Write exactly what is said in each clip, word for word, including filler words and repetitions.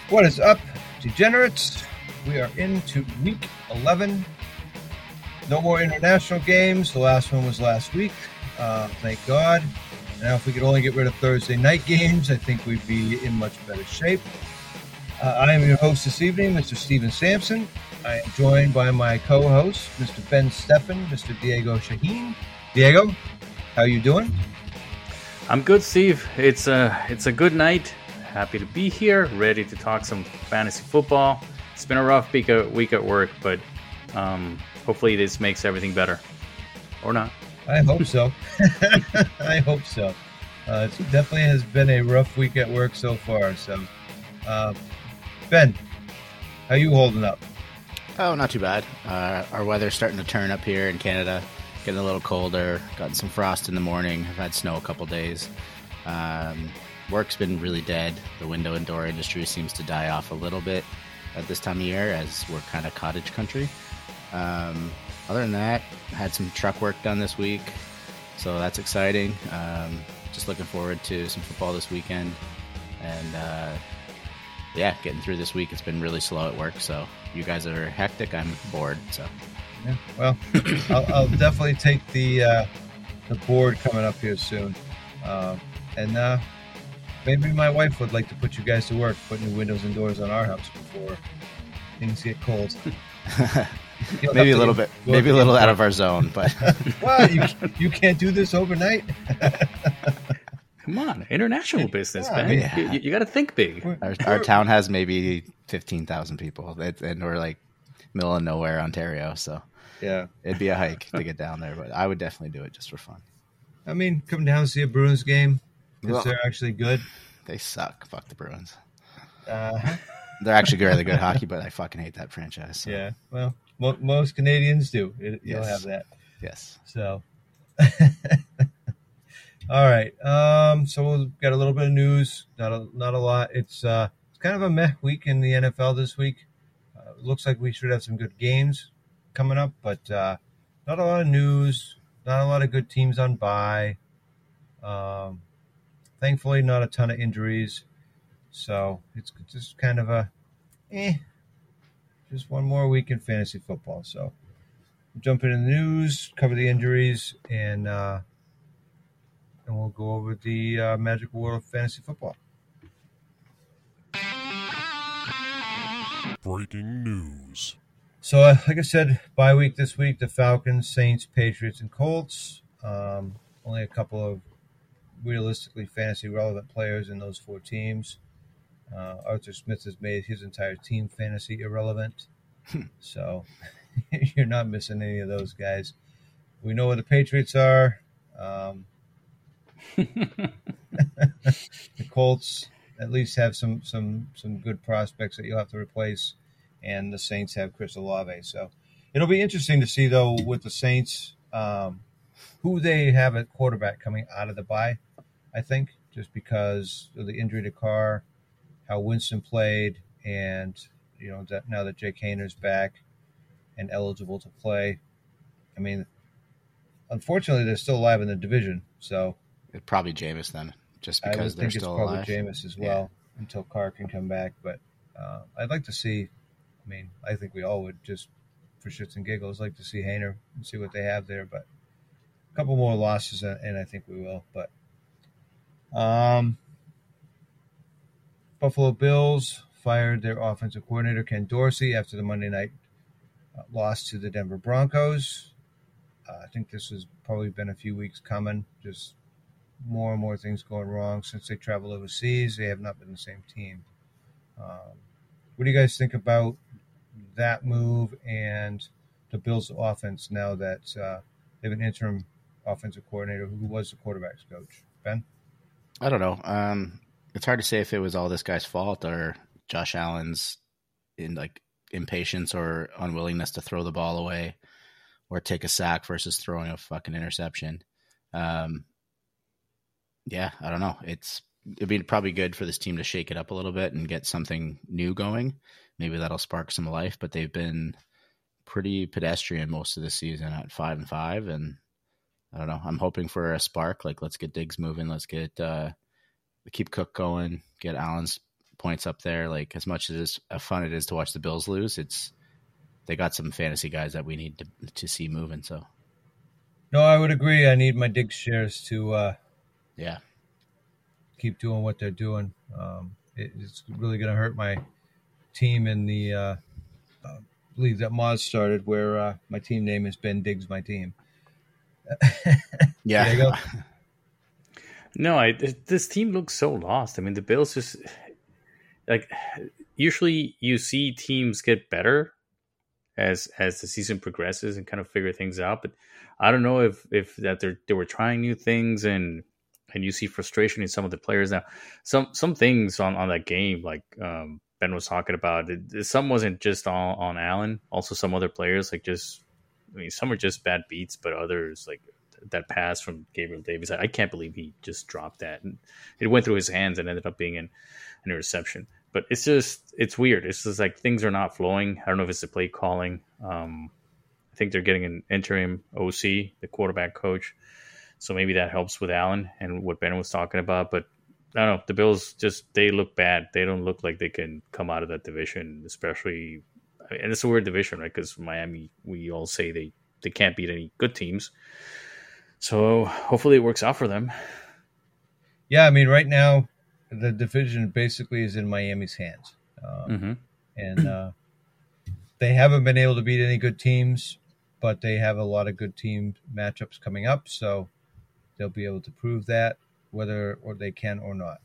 What is up, degenerates? We are into week eleven. No more international games. The last one was last week. Uh, thank God. Now, if we could only get rid of Thursday night games, I think we'd be in much better shape. Uh, I am your host this evening, Mister Steven Sampson. I am joined by my co-host, Mister Ben Steffen, Mister Diego Shaheen. Diego, how are you doing? I'm good, Steve. It's a it's a good night. Happy to be here, ready to talk some fantasy football. It's been a rough week at, week at work, but um, hopefully this makes everything better. Or not. I hope so. I hope so. Uh, it definitely has been a rough week at work so far. So, uh, Ben, how you holding up? Oh, not too bad. Uh, our weather's starting to turn up here in Canada. Getting a little colder. Gotten some frost in the morning. I've had snow a couple days. Um, work's been really dead. The window and door industry seems to die off a little bit at this time of year as we're kind of cottage country. Um, other than that, had some truck work done this week, so that's exciting. Um, just looking forward to some football this weekend. And uh, yeah, getting through this week. It's been really slow at work, so you guys are hectic. I'm bored, so. Yeah, well, I'll, I'll definitely take the uh, the board coming up here soon. Uh, and uh, maybe my wife would like to put you guys to work, put new windows and doors on our house before things get cold. Maybe a little bit, maybe a little out of our zone, but well, you you can't do this overnight. Come on, international business, yeah, man. yeah. You, you got to think big. We're, our, we're, our town has maybe fifteen thousand people, it, and we're like middle of nowhere, Ontario. So yeah, it'd be a hike to get down there, but I would definitely do it just for fun. I mean, come down and see a Bruins game if Well, they're actually good. They suck. Fuck the Bruins. Uh, They're actually really good hockey, but I fucking hate that franchise. So. yeah, well, mo- most Canadians do. It, you'll Yes. have that. Yes. So, all right. Um, so we've got a little bit of news. Not a not a lot. It's uh, it's kind of a meh week in the N F L this week. Uh, looks like we should have some good games coming up, but uh, not a lot of news. Not a lot of good teams on bye. Um, thankfully, not a ton of injuries. So it's just kind of a, eh, just one more week in fantasy football. So we'll jump into the news, cover the injuries, and uh, and we'll go over the uh, magical world of fantasy football. Breaking news. So, uh, like I said, bye week this week, the Falcons, Saints, Patriots, and Colts. Um, only a couple of realistically fantasy relevant players in those four teams. Uh, Arthur Smith has made his entire team fantasy irrelevant. So you're not missing any of those guys. We know where the Patriots are. Um, the Colts at least have some, some, some good prospects that you'll have to replace. And the Saints have Chris Olave. So it'll be interesting to see, though, with the Saints, um, who they have at quarterback coming out of the bye, I think, just because of the injury to Carr, how Winston played, and you know that now that Jake Hayner's back and eligible to play. I mean, unfortunately, they're still alive in the division, so It'd probably Jameis then, just because I would they're think still it's probably alive. Jameis as well until Carr can come back. But uh, I'd like to see. I mean, I think we all would just for shits and giggles like to see Hayner and see what they have there. But a couple more losses, and I think we will. But um. Buffalo Bills fired their offensive coordinator, Ken Dorsey, after the Monday night uh, loss to the Denver Broncos. Uh, I think this has probably been a few weeks coming. Just more and more things going wrong. Since they traveled overseas, they have not been the same team. Um, what do you guys think about that move and the Bills' offense now that uh, they have an interim offensive coordinator who was the quarterback's coach? Ben? I don't know. Um, it's hard to say if it was all this guy's fault or Josh Allen's in like impatience or unwillingness to throw the ball away or take a sack versus throwing a fucking interception. Um, yeah, I don't know. It's it'd be probably good for this team to shake it up a little bit and get something new going. Maybe that'll spark some life, but they've been pretty pedestrian most of the season at five and five. And I don't know. I'm hoping for a spark. Like, let's get Diggs moving. Let's get, uh, keep Cook going, get Allen's points up there. Like as much as as fun it is to watch the Bills lose, it's they got some fantasy guys that we need to to see moving. So No, I would agree. I need my Diggs shares to uh, yeah, keep doing what they're doing. Um, it, it's really going to hurt my team in the uh, uh, league that Moz started, where uh, my team name is Ben Diggs, my team. yeah. There you go. No, I this team looks so lost. I mean, the Bills just like usually you see teams get better as as the season progresses and kind of figure things out. But I don't know if if that they they were trying new things and and you see frustration in some of the players now. Some some things on, on that game, like um, Ben was talking about, it, some wasn't just on, on Allen. Also, some other players like just I mean, some are just bad beats, but others like that pass from Gabriel Davis. I can't believe he just dropped that. And it went through his hands and ended up being an, an interception. But it's just, it's weird. It's just like things are not flowing. I don't know if it's the play calling. Um, I think they're getting an interim O C, the quarterback coach. So maybe that helps with Allen and what Ben was talking about. But I don't know. The Bills just, they look bad. They don't look like they can come out of that division, especially, and it's a weird division, right? Because Miami, we all say they, they can't beat any good teams. So hopefully it works out for them. Yeah, I mean, right now the division basically is in Miami's hands, um, Mm-hmm. and uh, they haven't been able to beat any good teams, but they have a lot of good team matchups coming up, so they'll be able to prove that whether or they can or not.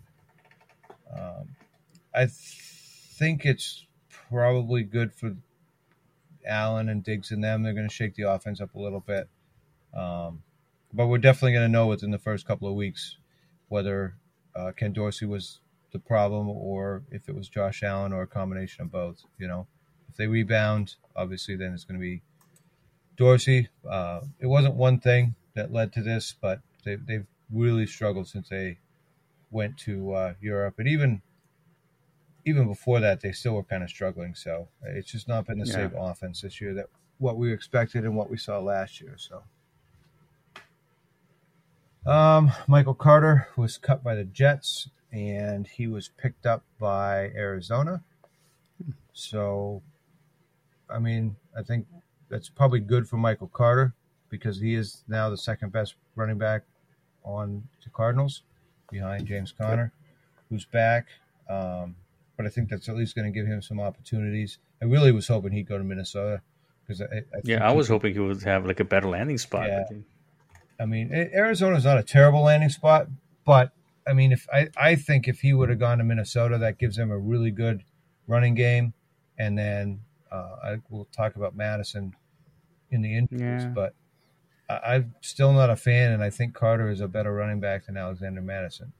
Um, I th- think it's probably good for Allen and Diggs and them. They're going to shake the offense up a little bit. Um, But we're definitely going to know within the first couple of weeks whether uh, Ken Dorsey was the problem or if it was Josh Allen or a combination of both. You know, if they rebound, obviously then it's going to be Dorsey. Uh, it wasn't one thing that led to this, but they, they've really struggled since they went to uh, Europe. And even even before that, they still were kind of struggling. So it's just not been the Yeah. same offense this year that what we expected and what we saw last year. So. Um, Michael Carter was cut by the Jets, and he was picked up by Arizona. So, I mean, I think that's probably good for Michael Carter because he is now the second best running back on the Cardinals behind James Conner, who's back. Um, but I think that's at least going to give him some opportunities. I really was hoping he'd go to Minnesota because I, I think Yeah, I he was could- hoping he would have like a better landing spot. Yeah. But I mean, Arizona is not a terrible landing spot, but I mean, if I, I think if he would have gone to Minnesota, that gives him a really good running game. And then uh, I will talk about Madison in the interviews, Yeah. but I, I'm still not a fan, and I think Carter is a better running back than Alexander Madison.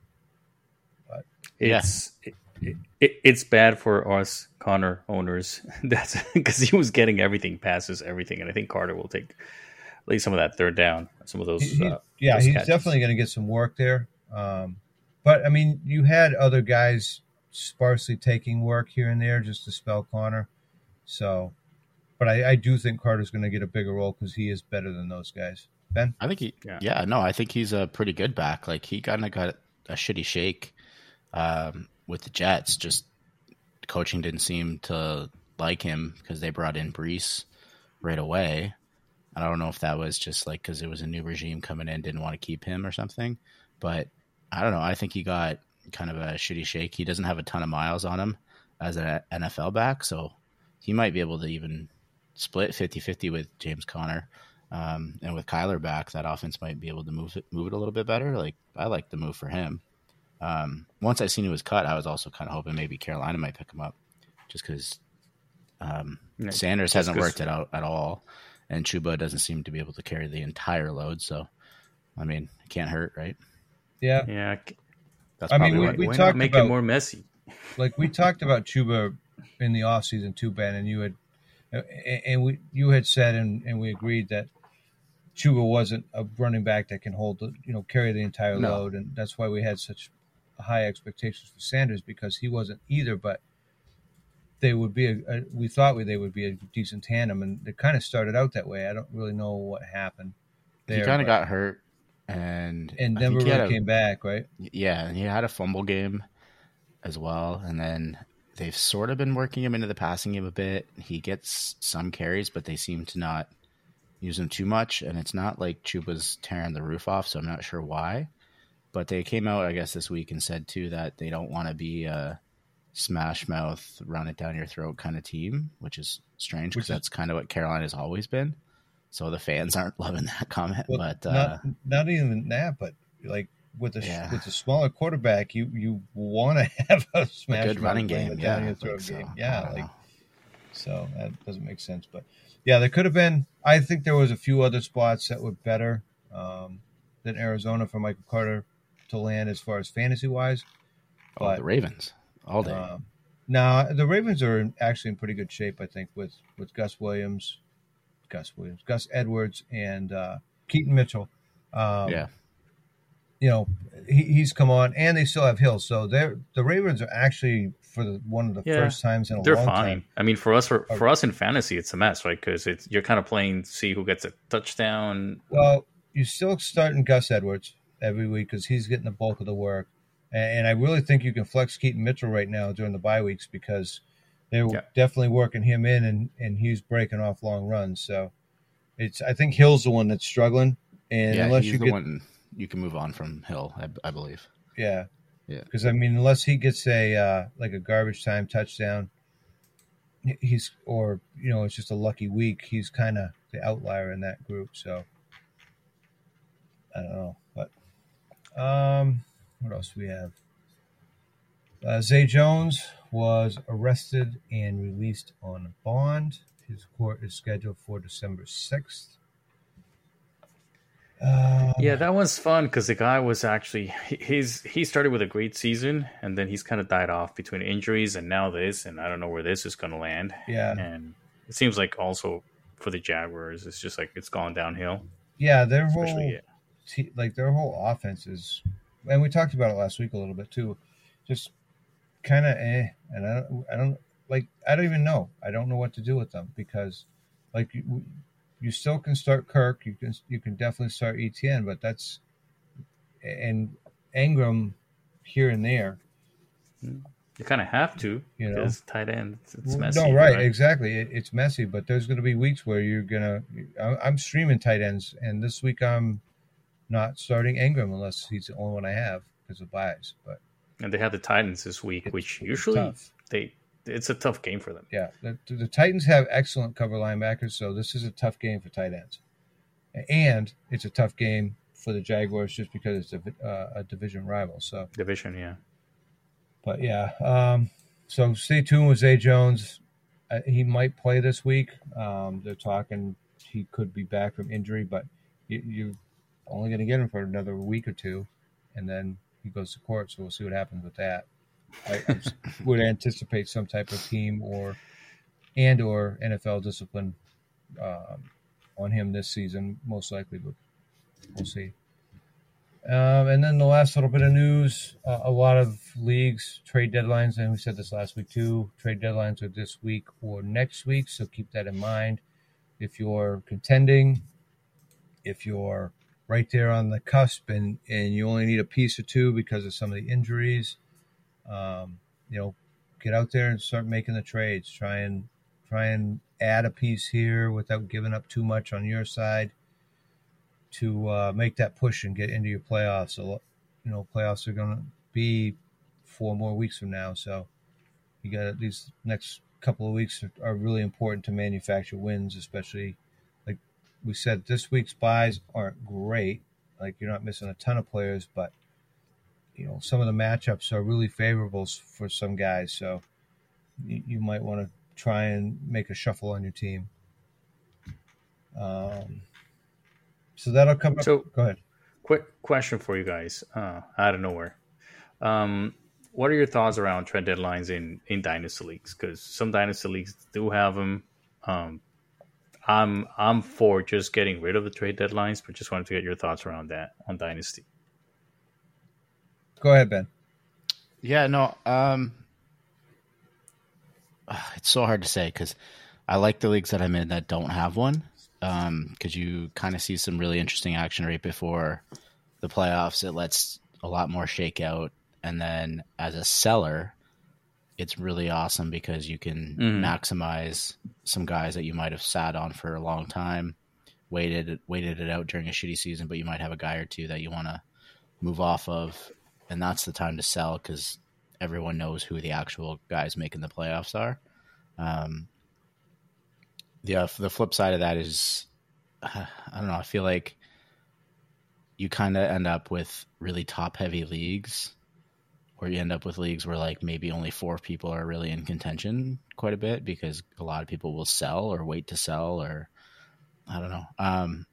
It's it, it, it's bad for us Connor owners. That's because he was getting everything, passes everything, and I think Carter will take at least some of that third down, some of those. He- he- uh, yeah, those he's catches. definitely going to get some work there. Um, but I mean, you had other guys sparsely taking work here and there just to spell Connor. So, but I, I do think Carter's going to get a bigger role because he is better than those guys. Ben? I think he, Yeah. yeah. no, I think he's a pretty good back. Like he kind of got a shitty shake um, with the Jets. Just coaching didn't seem to like him because they brought in Brees right away. I don't know if that was just like because it was a new regime coming in, didn't want to keep him or something. But I don't know. I think he got kind of a shitty shake. He doesn't have a ton of miles on him as an N F L back, so he might be able to even split fifty-fifty with James Conner. Um, and with Kyler back, that offense might be able to move it, move it a little bit better. Like I like the move for him. Um, once I seen he was cut, I was also kind of hoping maybe Carolina might pick him up, just because um, Yeah, Sanders just hasn't 'cause- worked it out at all, and Chuba doesn't seem to be able to carry the entire load. So, I mean, it can't hurt, right? Yeah. Yeah, That's I mean, probably we- what- we why talked not make about- it more messy? Like we talked about Chuba in the offseason too, Ben, and you had and we you had said and, and we agreed that Chuba wasn't a running back that can hold the, you know, carry the entire No. load, and that's why we had such high expectations for Sanders because he wasn't either. But they would be a, a we thought they would be a decent tandem, and it kind of started out that way. I don't really know what happened there. he kind of but- got hurt, and and I never think he really had a- came back, right? Yeah, and he had a fumble game as well. And then they've sort of been working him into the passing game a bit. He gets some carries, but they seem to not use him too much. And it's not like Chuba's tearing the roof off, so I'm not sure why. But they came out, I guess, this week and said, too, that they don't want to be a smash mouth, run it down your throat kind of team, which is strange because that's kind of what Carolina's always been. So the fans aren't loving that comment. Well, but not, uh, not even that, but like with a Yeah. with a smaller quarterback, you you want to have a smash a good mouth, running bring game. it Yeah. down your I throat think so. game. I Yeah, don't like know. so that doesn't make sense. But yeah, there could have been. I think there was a few other spots that were better um, than Arizona for Michael Carter to land as far as fantasy wise. Oh, But the Ravens all day. um, now the Ravens are in, actually in pretty good shape, I think, with with Gus Williams, Gus Williams, Gus Edwards, and uh, Keaton Mitchell. Um, yeah. you know, he, he's come on, and they still have Hill. So they're the Ravens are actually for the, one of the Yeah, first times in a They're long fine. time. I mean, for us, for, for us in fantasy, it's a mess, right? Because it's you're kind of playing to see who gets a touchdown. Well, you're still starting Gus Edwards every week because he's getting the bulk of the work, and, and I really think you can flex Keaton Mitchell right now during the bye weeks because they're Yeah. definitely working him in, and, and he's breaking off long runs. So it's I think Hill's the one that's struggling, and Yeah, unless he's you the get one you can move on from Hill, I, I believe. yeah. Yeah. Because I mean, unless he gets a uh, like a garbage time touchdown, he's or you know it's just a lucky week. He's kind of the outlier in that group. So I don't know, but um, what else do we have? Uh, Zay Jones was arrested and released on bond. His court is scheduled for December sixth. Um, Yeah, that one's fun because the guy was actually he- he's he started with a great season and then he's kind of died off between injuries and now this, and I don't know where this is going to land. yeah, And it seems like also for the Jaguars, it's just like it's gone downhill. yeah. Their whole Especially, yeah. te- like their whole offense is, and we talked about it last week a little bit too, just kind of eh. And I don't, I don't like, I don't even know. I don't know what to do with them because, like, you, you still can start Kirk. You can, you can definitely start E T N, but that's and Ingram here and there. You kind of have to, You know. because tight end, it's, it's messy. No, right, exactly. It, it's messy, but there's going to be weeks where you're gonna. I- I'm streaming tight ends, and this week I'm not starting Ingram unless he's the only one I have because of buys. But And they have the Titans this week, It's- which it's usually tough. they it's a tough game for them. yeah, the, the Titans have excellent cover linebackers, so this is a tough game for tight ends, and it's a tough game for the Jaguars just because it's a, uh, a division rival. So. Division, yeah. But yeah, um, so stay tuned with Zay Jones. Uh, he might play this week. Um, they're talking he could be back from injury, but you, you're only going to get him for another week or two, and then he goes to court. So we'll see what happens with that. I, I would anticipate some type of team or and or N F L discipline um, on him this season, most likely, but we'll see. Um, and then the last little bit of news, uh, a lot of leagues, trade deadlines, and we said this last week too, trade deadlines are this week or next week, so keep that in mind. If you're contending, if you're right there on the cusp and, and you only need a piece or two because of some of the injuries, um, you know, get out there and start making the trades. Try and try and add a piece here without giving up too much on your side to uh, make that push and get into your playoffs. So, you know, playoffs are going to be four more weeks from now. So you got these next couple of weeks are, are really important to manufacture wins, especially like we said, this week's buys aren't great. Like you're not missing a ton of players, but you know, some of the matchups are really favorable for some guys. So you, you might want to try and make a shuffle on your team. Um, So that'll come up. So- Go ahead. Quick question for you guys, uh, out of nowhere. Um, what are your thoughts around trade deadlines in, in dynasty leagues? Because some dynasty leagues do have them. Um, I'm I'm for just getting rid of the trade deadlines, but just wanted to get your thoughts around that on dynasty. Go ahead, Ben. Yeah, no, um, it's so hard to say because I like the leagues that I'm in that don't have one because um, you kind of see some really interesting action right before the playoffs. It lets a lot more shake out. And then as a seller, it's really awesome because you can Mhm. maximize some guys that you might have sat on for a long time, waited waited it out during a shitty season, but you might have a guy or two that you want to move off of, and that's the time to sell because everyone knows who the actual guys making the playoffs are. Um, the uh, the flip side of that is, uh, I don't know. I feel like you kind of end up with really top heavy leagues, or you end up with leagues where like maybe only four people are really in contention quite a bit because a lot of people will sell or wait to sell, or I don't know. Um,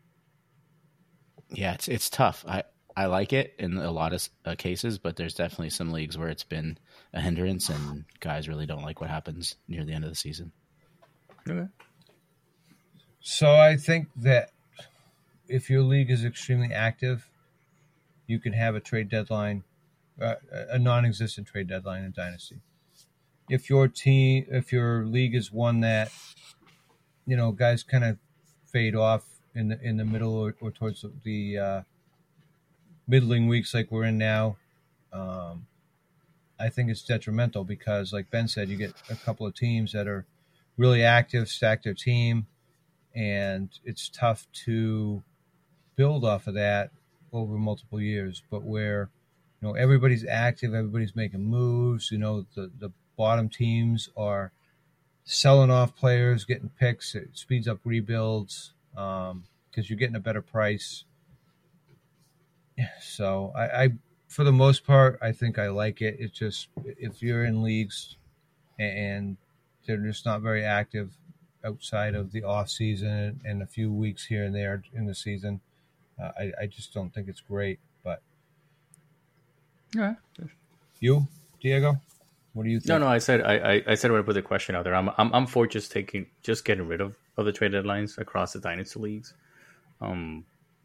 yeah, it's it's tough. I, I like it in a lot of uh, cases, but there's definitely some leagues where it's been a hindrance and guys really don't like what happens near the end of the season. Okay. So I think that if your league is extremely active, you can have a trade deadline, uh, a non-existent trade deadline in Dynasty. If your team, if your league is one that, you know, guys kind of fade off in the in the middle or, or towards the uh, middling weeks like we're in now, um, I think it's detrimental because, like Ben said, you get a couple of teams that are really active, stack their team, and it's tough to build off of that over multiple years. But where, you know, everybody's active, everybody's making moves, you know, the, the bottom teams are selling off players, getting picks, it speeds up rebuilds because um, you're getting a better price. So I, I, for the most part, I think I like it. It's just if you're in leagues and they're just not very active outside of the off season and a few weeks here and there in the season, uh, I, I just don't think it's great. But Yeah. you, Diego, what do you think? No, no. I said I, I, I said when I put the question out there. I'm I'm I'm for just taking just getting rid of, of the trade deadlines across the dynasty leagues. Um,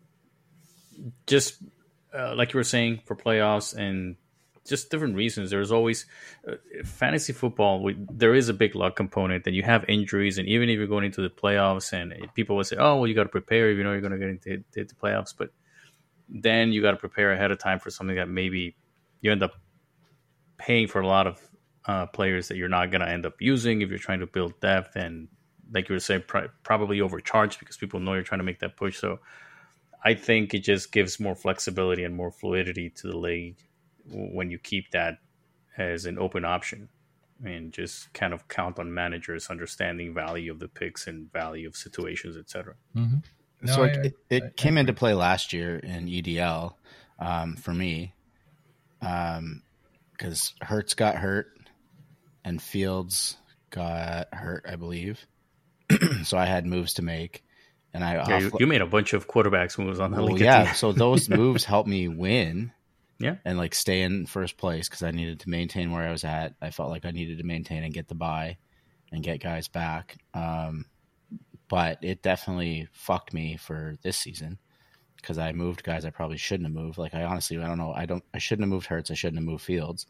just uh, like you were saying for playoffs and just different reasons. There's always uh, fantasy football. We, there is a big luck component that you have injuries, and even if you're going into the playoffs, and people will say, "Oh, well, you got to prepare. You know, you're going to get into the, the playoffs," but then you got to prepare ahead of time for something that maybe you end up paying for a lot of uh, players that you're not going to end up using if you're trying to build depth, and like you were saying, pr- probably overcharged because people know you're trying to make that push. So I think it just gives more flexibility and more fluidity to the league when you keep that as an open option and just kind of count on managers understanding value of the picks and value of situations, et cetera. Mm-hmm. No, so I, it, it I, came I into play last year in E D L um, for me because um, Hurts got hurt and Fields got hurt, I believe. So I had moves to make. And I yeah, you, you made a bunch of quarterbacks moves on the well, league. Yeah, so those moves helped me win. Yeah, and like stay in first place because I needed to maintain where I was at. I felt like I needed to maintain and get the bye and get guys back. Um, but it definitely fucked me for this season because I moved guys I probably shouldn't have moved. Like I honestly, I don't know. I don't. I shouldn't have moved Hurts. I shouldn't have moved Fields.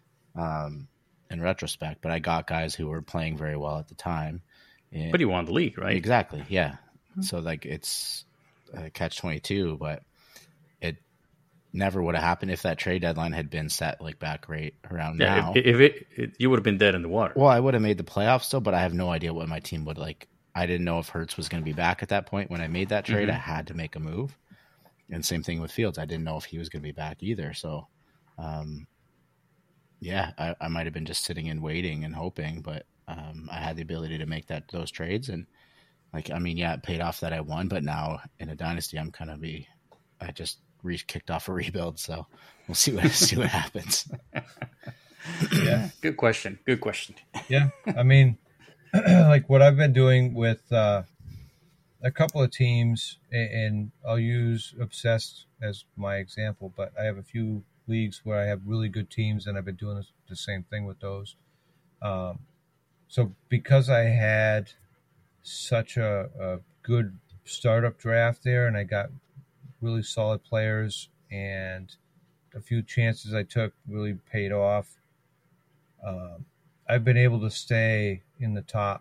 Um, in retrospect, but I got guys who were playing very well at the time. And but you won the league, right? Exactly. Yeah. Mm-hmm. So like it's a catch twenty-two, but it never would have happened if that trade deadline had been set like back right around yeah, now. If, if it, it, you would have been dead in the water. Well, I would have made the playoffs still, but I have no idea what my team would like. I didn't know if Hurts was going to be back at that point. When I made that trade, mm-hmm. I had to make a move. And same thing with Fields. I didn't know if he was going to be back either. So, um, yeah, I, I might have been just sitting and waiting and hoping, but um, I had the ability to make that those trades. And like, I mean, yeah, it paid off that I won, but now in a dynasty, I'm kind of be, I just re- kicked off a rebuild. So we'll see what see what happens. Yeah, good question. Good question. Yeah, I mean, like what I've been doing with uh, a couple of teams, and I'll use Obsessed as my example, but I have a few leagues where I have really good teams, and I've been doing the same thing with those. Um, so because I had such a, a good startup draft there, and I got really solid players, and a few chances I took really paid off, um, I've been able to stay in the top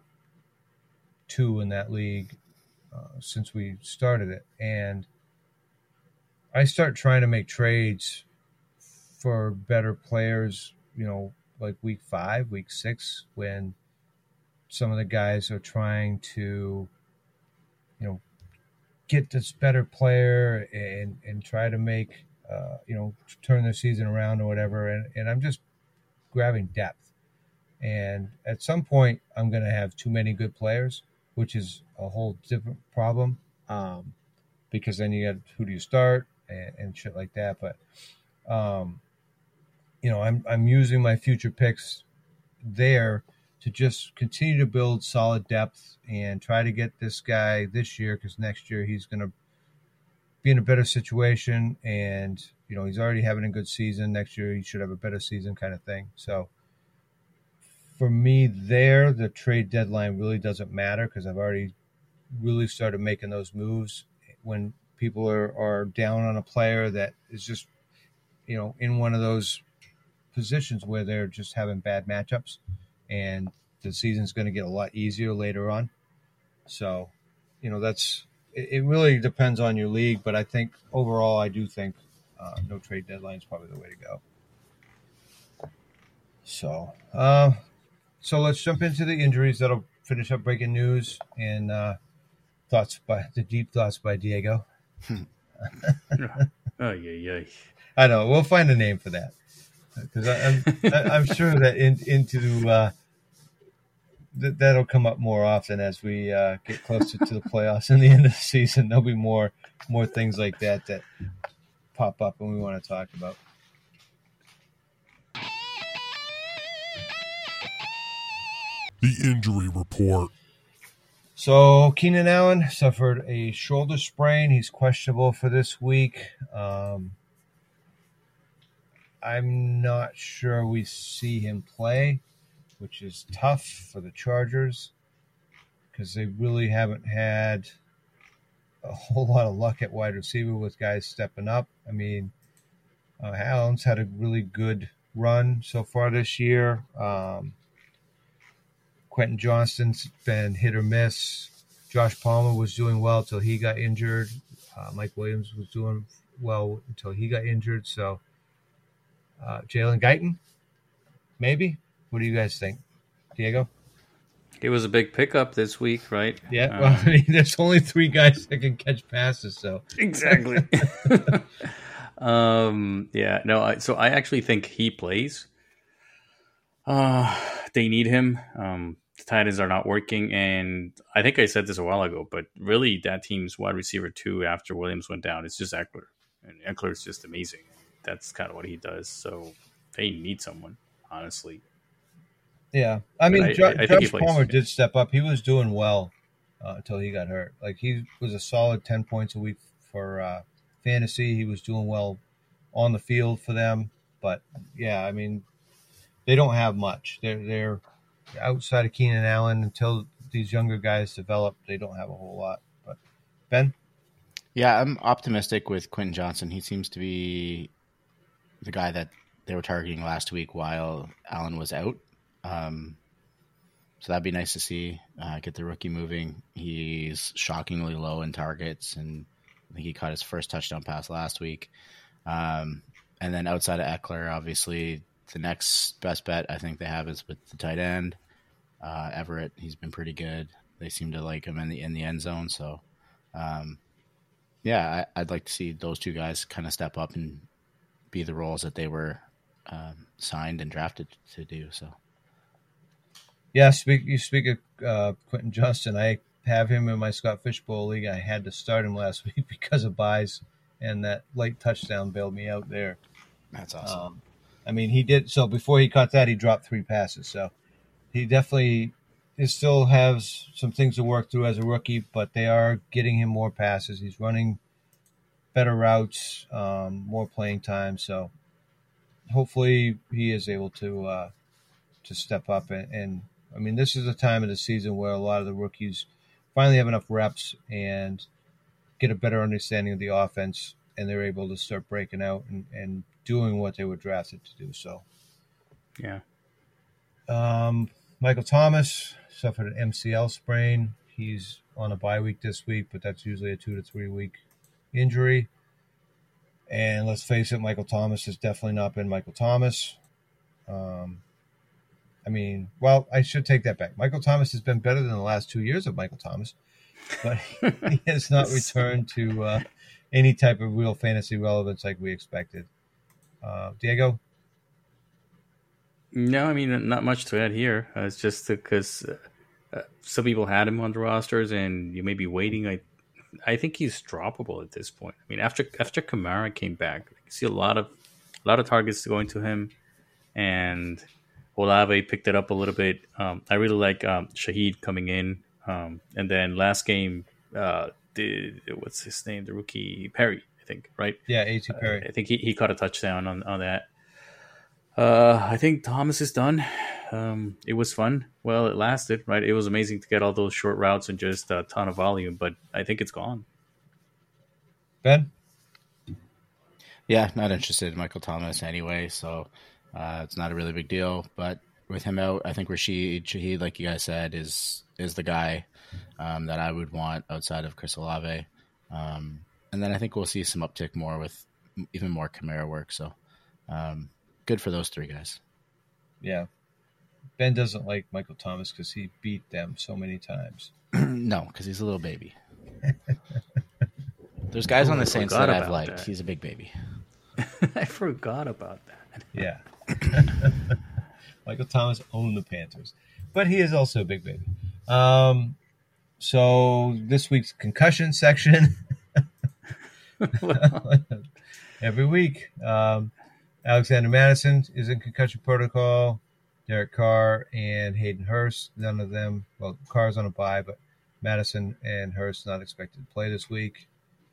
two in that league uh, since we started it. And I start trying to make trades for better players, you know, like week five, week six, when some of the guys are trying to, you know, get this better player and, and try to make, uh, you know, turn their season around or whatever. And, and I'm just grabbing depth. And at some point, I'm going to have too many good players, which is a whole different problem. Um, because then you got who do you start and, and shit like that. But, um, you know, I'm I'm using my future picks there to just continue to build solid depth and try to get this guy this year, because next year he's going to be in a better situation. And, you know, he's already having a good season. Next year he should have a better season, kind of thing. So for me there, the trade deadline really doesn't matter, because I've already really started making those moves when people are, are down on a player that is just, you know, in one of those positions where they're just having bad matchups, and the season's going to get a lot easier later on. So, you know, that's, it, it really depends on your league, but I think overall, I do think uh, no trade deadline is probably the way to go. So, uh, so let's jump into the injuries. That'll finish up breaking news and uh, thoughts by the deep thoughts by Diego. Oh, yeah, yeah. I know, we'll find a name for that, because I'm I'm sure that in, into uh, th- that'll come up more often as we uh, get closer to the playoffs and the end of the season. There'll be more more things like that that pop up and we want to talk about. The injury report. So Keenan Allen suffered a shoulder sprain. He's questionable for this week. Um, I'm not sure we see him play, which is tough for the Chargers, because they really haven't had a whole lot of luck at wide receiver with guys stepping up. I mean, uh, Allen's had a really good run so far this year. Um, Quentin Johnston's been hit or miss. Josh Palmer was doing well until he got injured. Uh, Mike Williams was doing well until he got injured. So uh, Jalen Guyton, maybe? What do you guys think? Diego? It was a big pickup this week, right? Yeah, Um, well, I mean, there's only three guys that can catch passes, so. Exactly. um, yeah, no, I, so I actually think he plays. Uh, they need him. Um, the tight ends are not working, and I think I said this a while ago, but really that team's wide receiver two after Williams went down, it's just Eckler. And Eckler's just amazing. That's kind of what he does, so they need someone, honestly. Yeah, I mean, I- jo- I think he Josh plays. Palmer did step up. He was doing well uh, until he got hurt. Like, he was a solid ten points a week for uh, fantasy. He was doing well on the field for them. But, yeah, I mean, they don't have much. They're, they're outside of Keenan Allen. Until these younger guys develop, they don't have a whole lot. But, Ben? Yeah, I'm optimistic with Quentin Johnson. He seems to be the guy that they were targeting last week while Allen was out. Um, so that'd be nice to see, uh, get the rookie moving. He's shockingly low in targets, and I think he caught his first touchdown pass last week. Um, and then outside of Eckler, obviously the next best bet I think they have is with the tight end, uh, Everett. He's been pretty good. They seem to like him in the in the end zone. So, um, yeah, I, I'd like to see those two guys kind of step up and be the roles that they were um, signed and drafted to do. So. Yeah, speak, you speak of uh, Quentin Johnston. I have him in my Scott Fishbowl league. I had to start him last week because of buys, and that late touchdown bailed me out there. That's awesome. Um, I mean, he did. So before he caught that, he dropped three passes. So he definitely he still has some things to work through as a rookie, but they are getting him more passes. He's running better routes, um, more playing time. So hopefully he is able to uh, to step up. And, and, I mean, this is a time of the season where a lot of the rookies finally have enough reps and get a better understanding of the offense, and they're able to start breaking out and, and doing what they were drafted to do. So, Yeah. um, Michael Thomas suffered an M C L sprain. He's on a bye week this week, but that's usually a two to three week injury. And let's face it, Michael Thomas has definitely not been Michael Thomas. Um, I mean, well, I should take that back. Michael Thomas has been better than the last two years of Michael Thomas, but he has not returned to uh, any type of real fantasy relevance like we expected. Uh, Diego? No, I mean, not much to add here. Uh, it's just because uh, some people had him on the rosters, and you may be waiting. I, I think he's droppable at this point. I mean, after after Kamara came back, you see a lot of a lot of targets going to him, and Olave picked it up a little bit. Um, I really like um, Shaheed coming in, um, and then last game, uh, the what's his name, the rookie Perry, I think, right? Yeah, A T Perry. Uh, I think he, he caught a touchdown on on that. Uh, I think Thomas is done. Um, it was fun. Well, it lasted, right? It was amazing to get all those short routes and just a ton of volume, but I think it's gone. Ben? Yeah, not interested in Michael Thomas anyway, so uh, it's not a really big deal. But with him out, I think Rashid Shaheed, like you guys said, is is the guy um, that I would want outside of Chris Olave. Um, and then I think we'll see some uptick more with even more Kamara work. So um, good for those three guys. Yeah. Ben doesn't like Michael Thomas because he beat them so many times. No, because he's a little baby. There's guys on the Saints that I've liked. That. He's a big baby. I forgot about that. Yeah. Michael Thomas owned the Panthers. But he is also a big baby. Um, so this week's concussion section. Every week. Um, Alexander Madison is in concussion protocol. Derek Carr and Hayden Hurst. None of them. Well, Carr's on a bye, but Madison and Hurst not expected to play this week.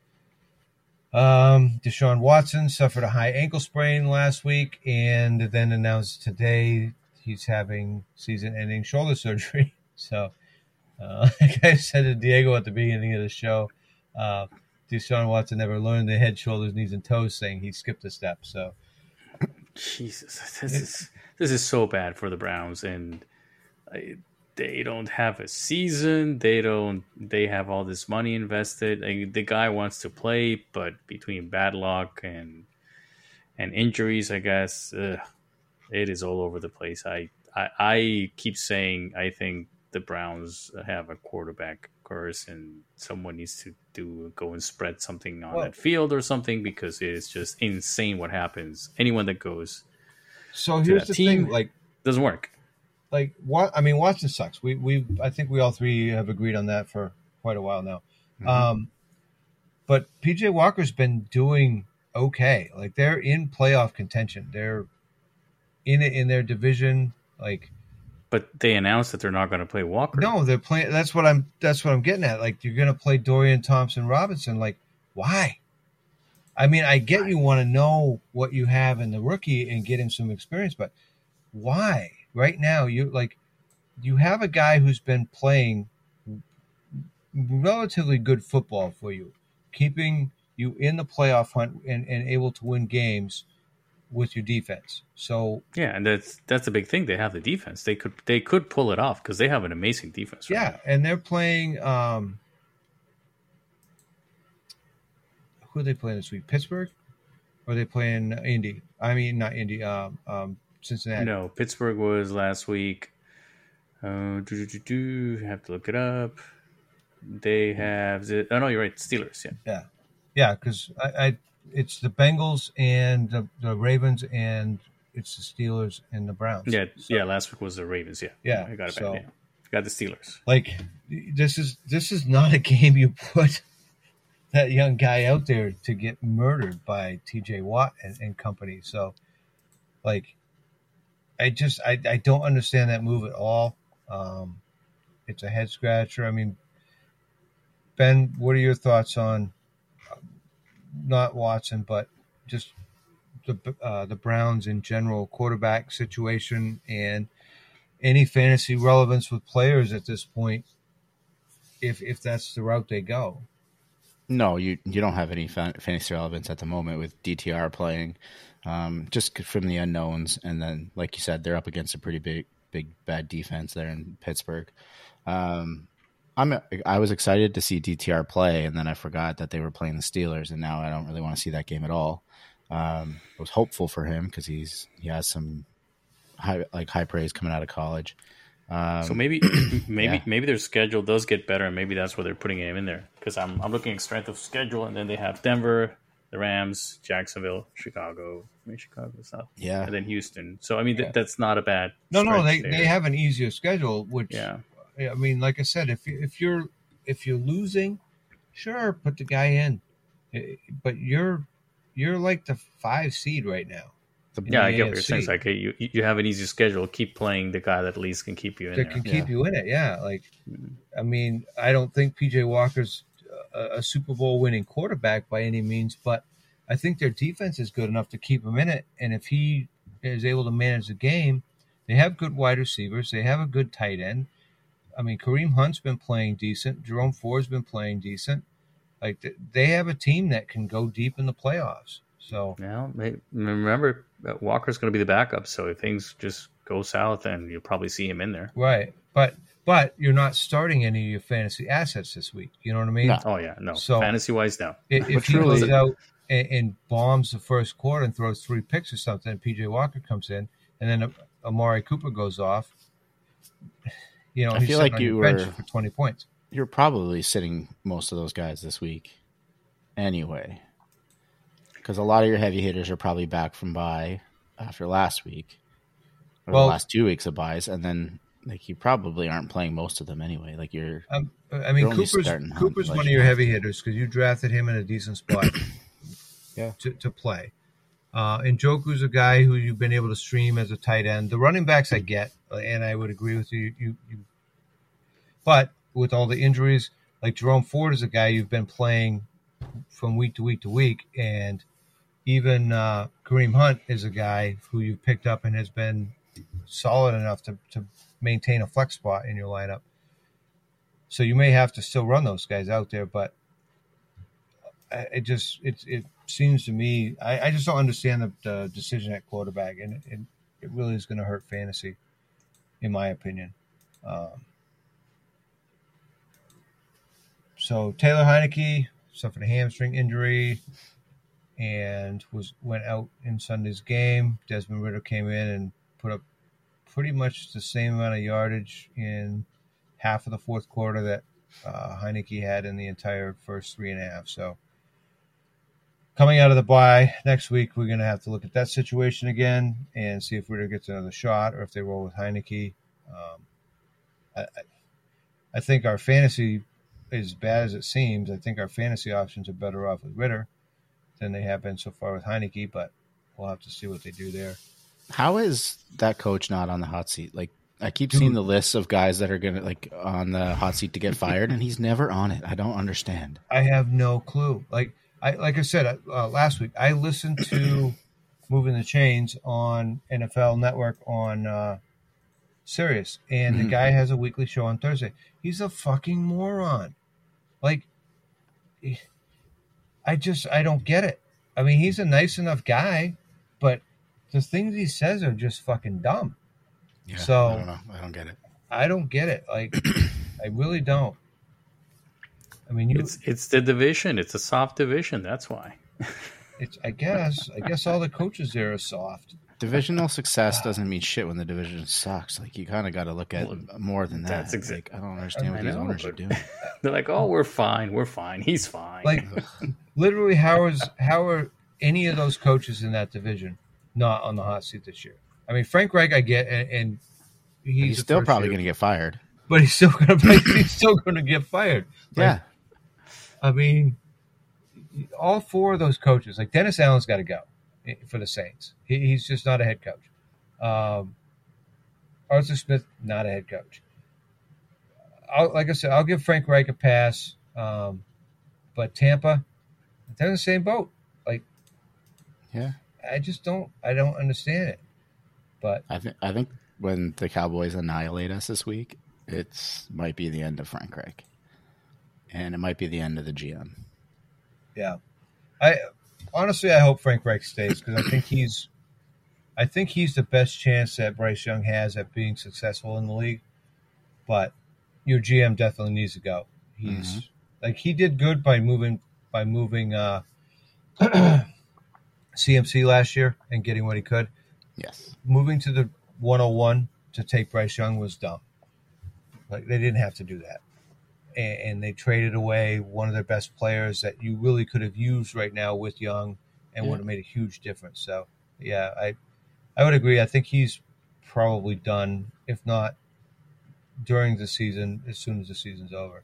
Um, Deshaun Watson suffered a high ankle sprain last week and then announced today he's having season-ending shoulder surgery. So, uh, like I said to Diego at the beginning of the show, uh, Deshaun Watson never learned the head, shoulders, knees, and toes thing. He skipped a step. So, Jesus, this is this is so bad for the Browns, and I, they don't have a season. They don't. They have all this money invested. Like, the guy wants to play, but between bad luck and and injuries, I guess ugh, it is all over the place. I, I I keep saying I think the Browns have a quarterback curse, and someone needs to do go and spread something on well, that field or something, because it is just insane what happens. Anyone that goes so here's the team, thing, like doesn't work. Like what? I mean, Watson sucks. We we I think we all three have agreed on that for quite a while now. Mm-hmm. Um, but P J Walker's been doing okay. Like they're in playoff contention. They're in it in their division. Like, but they announced that they're not going to play Walker. No, they're playing. That's what I'm. That's what I'm getting at. Like you're going to play Dorian Thompson Robinson. Like why? I mean, I get you want to know what you have in the rookie and get him some experience, but why? Right now, you like you have a guy who's been playing relatively good football for you, keeping you in the playoff hunt and, and able to win games with your defense. So yeah, and that's that's a big thing. They have the defense. They could they could pull it off because they have an amazing defense. Right yeah, now. And they're playing. Um, who are they playing this week? Pittsburgh, or are they playing Indy? I mean, not Indy. Um, um, Cincinnati. No, Pittsburgh was last week. Uh, do, do, do, do, have to look it up. They have the, oh no, you're right, Steelers. Yeah, yeah, yeah. Because I, I, it's the Bengals and the, the Ravens, and it's the Steelers and the Browns. Yeah, so, yeah. Last week was the Ravens. Yeah, yeah. I got it so, back. Yeah. Got the Steelers. Like this is this is not a game you put that young guy out there to get murdered by T J Watt and, and company. So, like. I just I, I don't understand that move at all. Um, it's a head scratcher. I mean, Ben, what are your thoughts on not Watson, but just the uh, the Browns in general quarterback situation and any fantasy relevance with players at this point, if if that's the route they go? No, you you don't have any fantasy relevance at the moment with D T R playing. Um, just from the unknowns, and then, like you said, they're up against a pretty big, big bad defense there in Pittsburgh. Um, I'm I was excited to see D T R play, and then I forgot that they were playing the Steelers, and now I don't really want to see that game at all. Um, I was hopeful for him because he's he has some high like high praise coming out of college. Um, So maybe, maybe, yeah. maybe their schedule does get better, and maybe that's where they're putting him in there. Because I'm, I'm looking at strength of schedule, and then they have Denver, the Rams, Jacksonville, Chicago. I mean, Chicago's up, Yeah, and then Houston. So I mean, th- Yeah. that's not a bad. No, no, they, stretch they there. have an easier schedule. Which, Yeah. I mean, like I said, if you, if you're if you're losing, sure, put the guy in. Eh, But you're you're like the five seed right now. the, Yeah, I the get what you're A F C. saying. It's like hey, you you have an easy schedule. Keep playing the guy that at least can keep you in that there. can Yeah. keep you in it. Yeah, like Mhm. I mean, I don't think P J Walker's a, a Super Bowl winning quarterback by any means, but I think their defense is good enough to keep him in it. And if he is able to manage the game, they have good wide receivers. They have a good tight end. I mean, Kareem Hunt's been playing decent. Jerome Ford's been playing decent. Like th- they have a team that can go deep in the playoffs. So Now, they, remember, uh, Walker's going to be the backup. So if things just go south, then you'll probably see him in there. right, but but you're not starting any of your fantasy assets this week. You know what I mean? No. Oh yeah, no. So- Fantasy wise, no. If, But if he truly- goes out and, and bombs the first quarter and throws three picks or something, and P J Walker comes in, and then Amari Cooper goes off, you know, I he's feel sitting like on you your bench were- for twenty points. you're probably sitting most of those guys this week anyway, because a lot of your heavy hitters are probably back from bye after last week or Well- the last two weeks of buys, and then like you probably aren't playing most of them anyway. Like you're Um, I mean, You're only Cooper's starting Hunt, Cooper's like one of you your have heavy hitters because you drafted him in a decent spot Yeah. to, to play. Uh, and Njoku's a guy who you've been able to stream as a tight end. The running backs I get, and I would agree with you. You, you but with all the injuries, like Jerome Ford is a guy you've been playing from week to week to week, and even uh, Kareem Hunt is a guy who you've picked up and has been solid enough to, to maintain a flex spot in your lineup. So you may have to still run those guys out there, but I- it just it it seems to me I, I just don't understand the, the decision at quarterback, and it, it, it really is going to hurt fantasy, in my opinion. Um, so Taylor Heineke suffered a hamstring injury and was went out in Sunday's game. Desmond Ridder came in and put up pretty much the same amount of yardage in half of the fourth quarter that uh, Heineke had in the entire first three and a half. So coming out of the bye next week, we're going to have to look at that situation again and see if Ridder gets another shot or if they roll with Heineke. Um, I, I think our fantasy, as bad as it seems, I think our fantasy options are better off with Ridder than they have been so far with Heineke, but we'll have to see what they do there. How is that coach not on the hot seat? Like I keep Dude. seeing the lists of guys that are gonna like on the hot seat to get fired, and he's never on it. I don't understand. I have no clue. Like I like I said uh, last week, I listened to Moving the Chains on N F L Network on uh, Sirius, and the Mhm. guy has a weekly show on Thursday. He's a fucking moron. Like, I just I don't get it. I mean, he's a nice enough guy, but the things he says are just fucking dumb. Yeah, So- I don't know. I don't get it. I don't get it. Like, I really don't. I mean, you. It's it's the division. It's a soft division. That's why. It's. I guess. I guess all the coaches there are soft. Divisional success doesn't mean shit when the division sucks. Like you kind of got to look at Well, more than that. that's exa- like, I don't understand I what these know, owners are but- doing. They're like, oh, we're fine. We're fine. He's fine. Like, literally, how is how are any of those coaches in that division not on the hot seat this year? I mean, Frank Reich, I get, and, and he's, He's a still first probably year, going to get fired. but he's still going to he's still going to get fired. Like, Yeah, I mean, all four of those coaches, like Dennis Allen's got to go for the Saints. He, he's just not a head coach. Um, Arthur Smith, not a head coach. I'll, like I said, I'll give Frank Reich a pass. Um, but Tampa, they're in the same boat. Like, yeah. I just don't, I don't understand it. But I think I think when the Cowboys annihilate us this week, it's might be the end of Frank Reich, and it might be the end of the G M. yeah, I honestly, I hope Frank Reich stays because I think he's, I think he's the best chance that Bryce Young has at being successful in the league. But your G M definitely needs to go. He's Mhm. like he did good by moving by moving uh, C M C last year and getting what he could. Yes. Moving to the one oh one to take Bryce Young was dumb. Like they didn't have to do that, and, and they traded away one of their best players that you really could have used right now with Young, and Yeah. would have made a huge difference. So yeah, I I would agree. I think he's probably done, if not during the season, as soon as the season's over.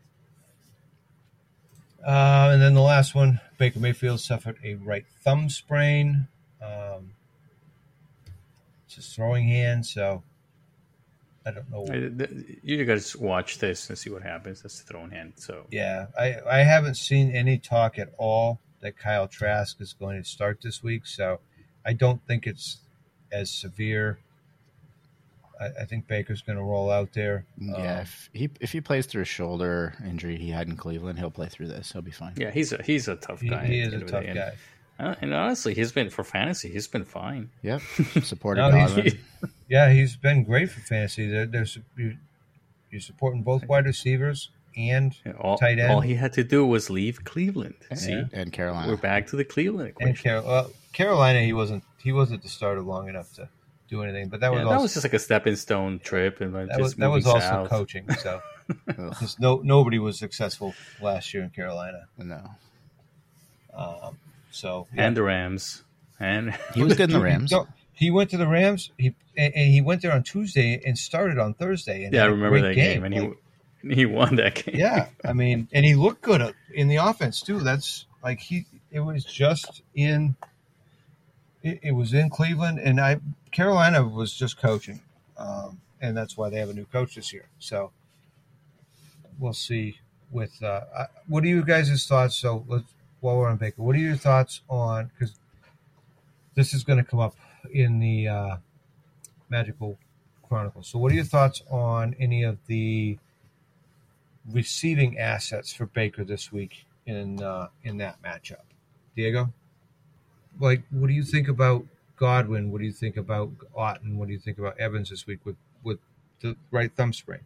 Uh, and then the last one, Baker Mayfield suffered a right thumb sprain. Um, it's his throwing hand, so I don't know. Uh, th- You guys watch this and see what happens. That's the throwing hand. So Yeah, I, I haven't seen any talk at all that Kyle Trask is going to start this week, so I don't think it's as severe. I, I think Baker's going to roll out there. Yeah, Um, if he if he plays through a shoulder injury he had in Cleveland, he'll play through this. He'll be fine. yeah, he's a he's a tough he, guy. he at is the a end of the tough day. guy. And, uh, and honestly, he's been for fantasy. He's been fine. Yep. Supported No, he's- Godwin. Yeah, he's been great for fantasy. There, there's you, you're supporting both wide receivers and All, tight end. all he had to do was leave Cleveland. See, and, and Carolina. we're back to the Cleveland and equation. Carol, well, Carolina. He wasn't he wasn't the starter long enough to do anything. But that was Yeah, also that was just like a stepping stone trip, and like that just was, that was moving also south. coaching. So Ugh, just no nobody was successful last year in Carolina. no. Um, so yeah. And the Rams, and He was good in the Rams. No, he went to the Rams. He and, and he went there on Tuesday and started on Thursday. And yeah, I had a remember great that game, and he Like, he won that game. yeah, I mean, and he looked good at- in the offense too. That's like he. It was just in. It, it was in Cleveland, and I Carolina was just coaching, um, and that's why they have a new coach this year. So we'll see. With uh, I- what are you guys' thoughts? So let's while we're on Baker, what are your thoughts on because this is going to come up in the uh, Magical Chronicles. So what are your thoughts on any of the receiving assets for Baker this week in uh, in that matchup? Diego? Like, what do you think about Godwin? What do you think about Otten? What do you think about Evans this week with, with the right thumb sprain?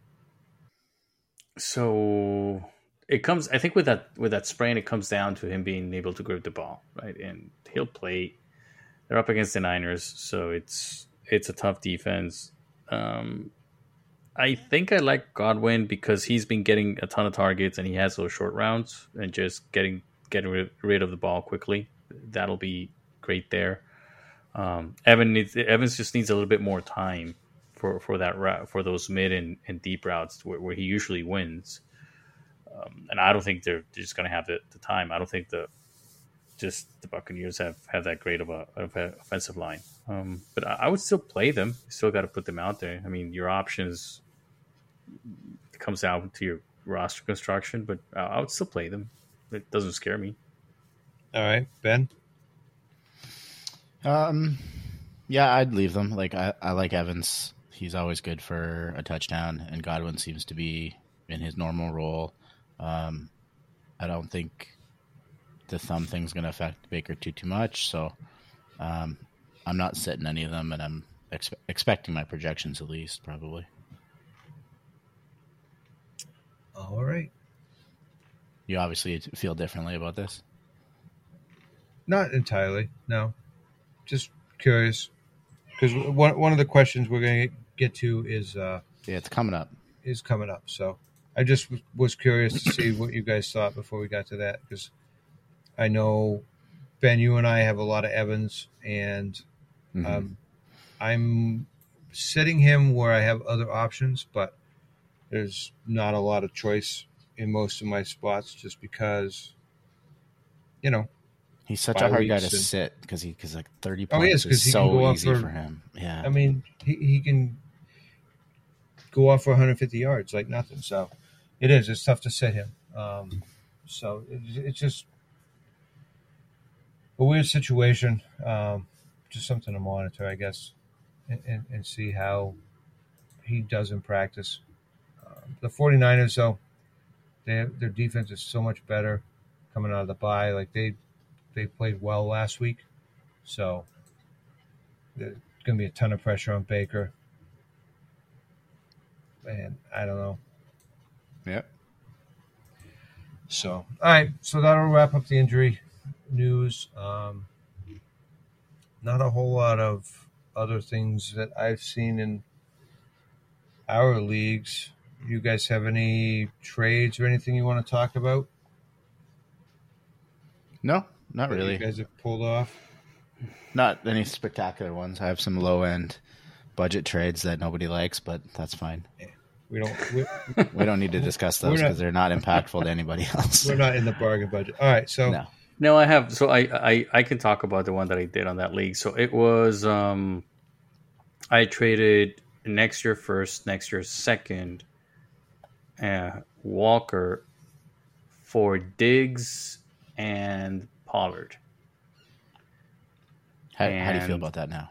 So it comes, I think, with that with that sprain, it comes down to him being able to grip the ball, right? And he'll play. They're up against the Niners, so it's it's a tough defense. Um, I think I like Godwin because he's been getting a ton of targets and he has those short rounds and just getting getting rid, rid of the ball quickly. That'll be great there. Um, Evan needs Evans just needs a little bit more time for, for that route, for those mid and, and deep routes where, where he usually wins. Um, and I don't think they're just going to have the, the time. I don't think the just the Buccaneers have, have that great of a, of a offensive line. Um, but I, I would still play them. You still got to put them out there. I mean, your options comes down to your roster construction, but I, I would still play them. It doesn't scare me. All right, Ben? Um, yeah, I'd leave them. Like I, I like Evans. He's always good for a touchdown, and Godwin seems to be in his normal role. Um, I don't think the thumb thing's going to affect Baker too too much. So, um, I'm not sitting any of them, and I'm expe- expecting my projections at least probably. All right. You obviously feel differently about this. Not entirely, no. Just curious. Because one, one of the questions we're going to get to is uh, Yeah, it's coming up. is coming up. So I just w- was curious to see what you guys thought before we got to that. Because I know, Ben, you and I have a lot of Evans, and Mhm. um, I'm sitting him where I have other options, but there's not a lot of choice in most of my spots just because, you know, He's such bye a hard guy to weeks and- sit because he because like thirty Oh, points he is, 'cause is he can go so off easy for- for him. Yeah, I mean, he, he can go off for one hundred fifty yards like nothing. So it is. It's tough to sit him. Um, so it, it's just a weird situation. Um, just something to monitor, I guess, and, and, and see how he does in practice. Um, the 49ers, though, they have, their defense is so much better coming out of the bye. Like they they played well last week. So there's going to be a ton of pressure on Baker. And I don't know. Yep. So, all right. So that'll wrap up the injury news. Um, not a whole lot of other things that I've seen in our leagues. You guys have any trades or anything you want to talk about? No, not that really. You guys have pulled off? Not any spectacular ones. I have some low end budget trades that nobody likes, but that's fine. We don't. We, We don't need to discuss those We're not- because they're not impactful to anybody else. we're not in the bargain budget. All right. So No. No, I have. So I, I I can talk about the one that I did on that league. So it was um, I traded next year first, next year second, uh, Walker for Diggs and Pollard. How, how do you feel And- about that now?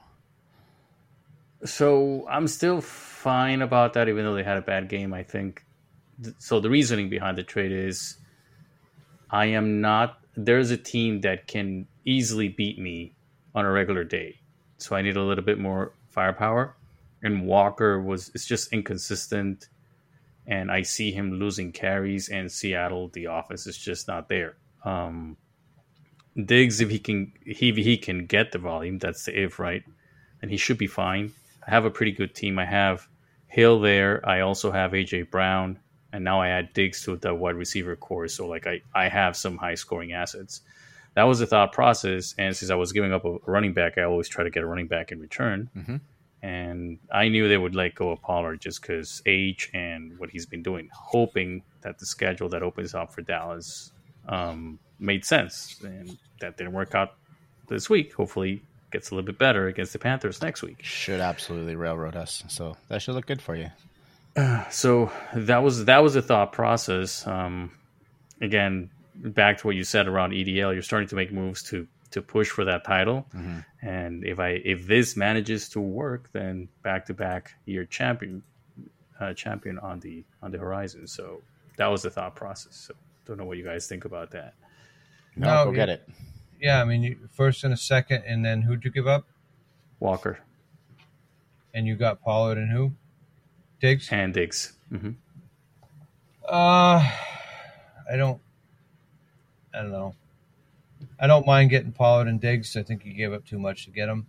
So I'm still fine about that, even though they had a bad game. I think. So the reasoning behind the trade is, I am not. There's a team that can easily beat me on a regular day, so I need a little bit more firepower. And Walker was it's just inconsistent, and I see him losing carries. And Seattle, the offense is just not there. Um, Diggs, if he can, he he can get the volume. That's the if, right? And he should be fine. I have a pretty good team. I have Hill there. I also have A J Brown, and now I add Diggs to the wide receiver core. So like I, I have some high scoring assets. That was the thought process. And since I was giving up a running back, I always try to get a running back in return. Mhm. And I knew they would let go of Pollard just because age and what he's been doing, hoping that the schedule that opens up for Dallas um, made sense. And that didn't work out this week. Hopefully gets a little bit better against the Panthers next week. Should absolutely railroad us. So that should look good for you. So that was that was the thought process. Um, again, back to what you said around E D L, you're starting to make moves to to push for that title. Mm-hmm. And if I if this manages to work, then back to back year champion uh, champion on the on the horizon. So that was the thought process. So don't know what you guys think about that. No, No, go you- get it. yeah, I mean, you, first and a second, and then who'd you give up? Walker And you got Pollard and who? Diggs. and Diggs. hmm Uh, I don't. I don't know. I don't mind getting Pollard and Diggs. I think you gave up too much to get them.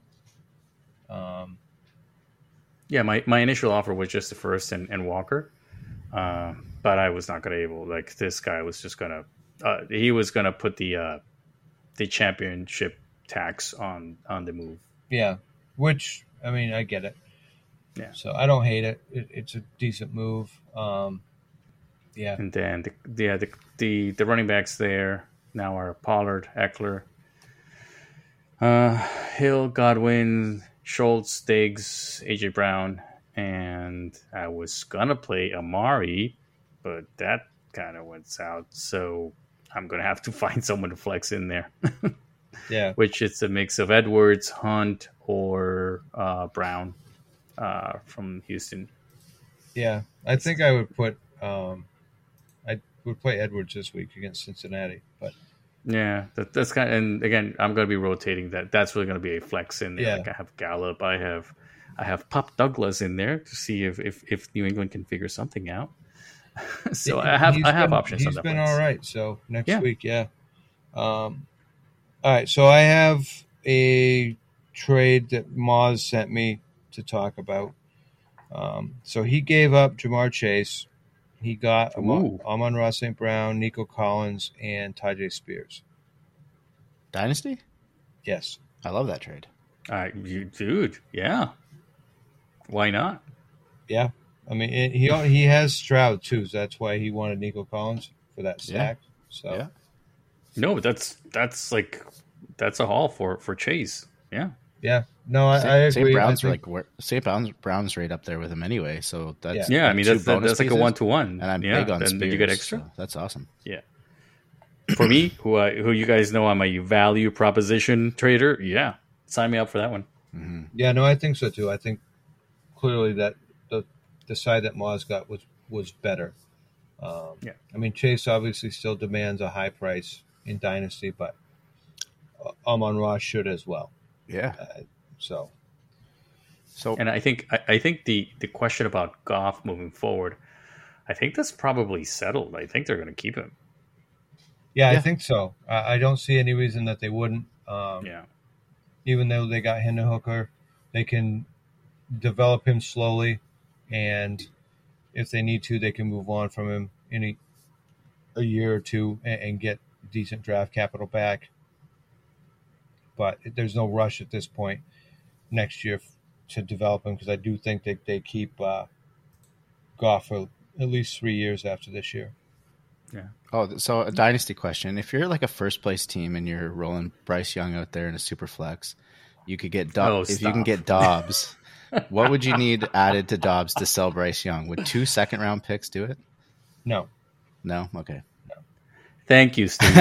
Um, Yeah, my, my initial offer was just the first and, and Walker, uh, but I was not going to able like this guy was just going to uh, he was going to put the uh, the championship tax on on the move. yeah, which I mean, I get it. Yeah. So I don't hate it. it it's a decent move. Um, yeah. And then the yeah the, the the running backs there now are Pollard, Eckler, uh, Hill, Godwin, Schultz, Diggs, A J Brown, and I was gonna play Amari, but that kind of went south. So I'm gonna have to find someone to flex in there, Yeah. which it's a mix of Edwards, Hunt, or uh, Brown uh, from Houston. Yeah. I think I would put. Um, I would play Edwards this week against Cincinnati, but Yeah, that, that's kind of, and again, I'm going to be rotating that. That's really going to be a flex in there. Yeah. Like I have Gallup, I have, I have Pop Douglas in there to see if if, if New England can figure something out. so I have He's I have been- options He's on that. been flex. all right. So next Yeah. week, yeah. Um, all right. So I have a trade that Moz sent me to talk about. Um, so he gave up Jamar Chase. He got Amon, Ooh. Amon-Ra Saint Brown, Nico Collins, and Tajay Spears. Dynasty? Yes. I love that trade. Uh, you, dude, yeah. Why not? Yeah. I mean, it, he he has Stroud too, so that's why he wanted Nico Collins for that stack. So Yeah. No, but that's that's like that's a haul for for Chase. Yeah. yeah. No, I, I agree. Saint Brown's I are think- like where- Saint Brown's Brown's right up there with him anyway. So that's Yeah, I like mean two that's that, bonus that's like a pieces, one to one. And I'm yeah, big on then, Spears. then you get extra. so that's awesome. Yeah. For me, who I, who you guys know I'm a value proposition trader, yeah, sign me up for that one. hmm Yeah, no, I think so too. I think clearly that the the side that Moz got was was better. Um, Yeah. I mean, Chase obviously still demands a high price in Dynasty, but Amon Ra should as well. Yeah. So So And I think I, I think the the question about Goff moving forward, I think that's probably settled. I think they're going to keep him. Yeah, Yeah. I think so. I, I don't see any reason that they wouldn't. Um, Yeah. Even though they got Hendon Hooker, they can develop him slowly, and if they need to, they can move on from him in a, a year or two and, and get decent draft capital back. But there's no rush at this point next year to develop him, because I do think they, they keep uh, Goff for at least three years after this year. Yeah. Oh, so a dynasty question. If you're like a first place team and you're rolling Bryce Young out there in a super flex, you could get Do- Oh, if you can stop. get Dobbs. What would you need added to Dobbs to sell Bryce Young? Would two second round picks do it? No. No? Okay. Thank you, Steve.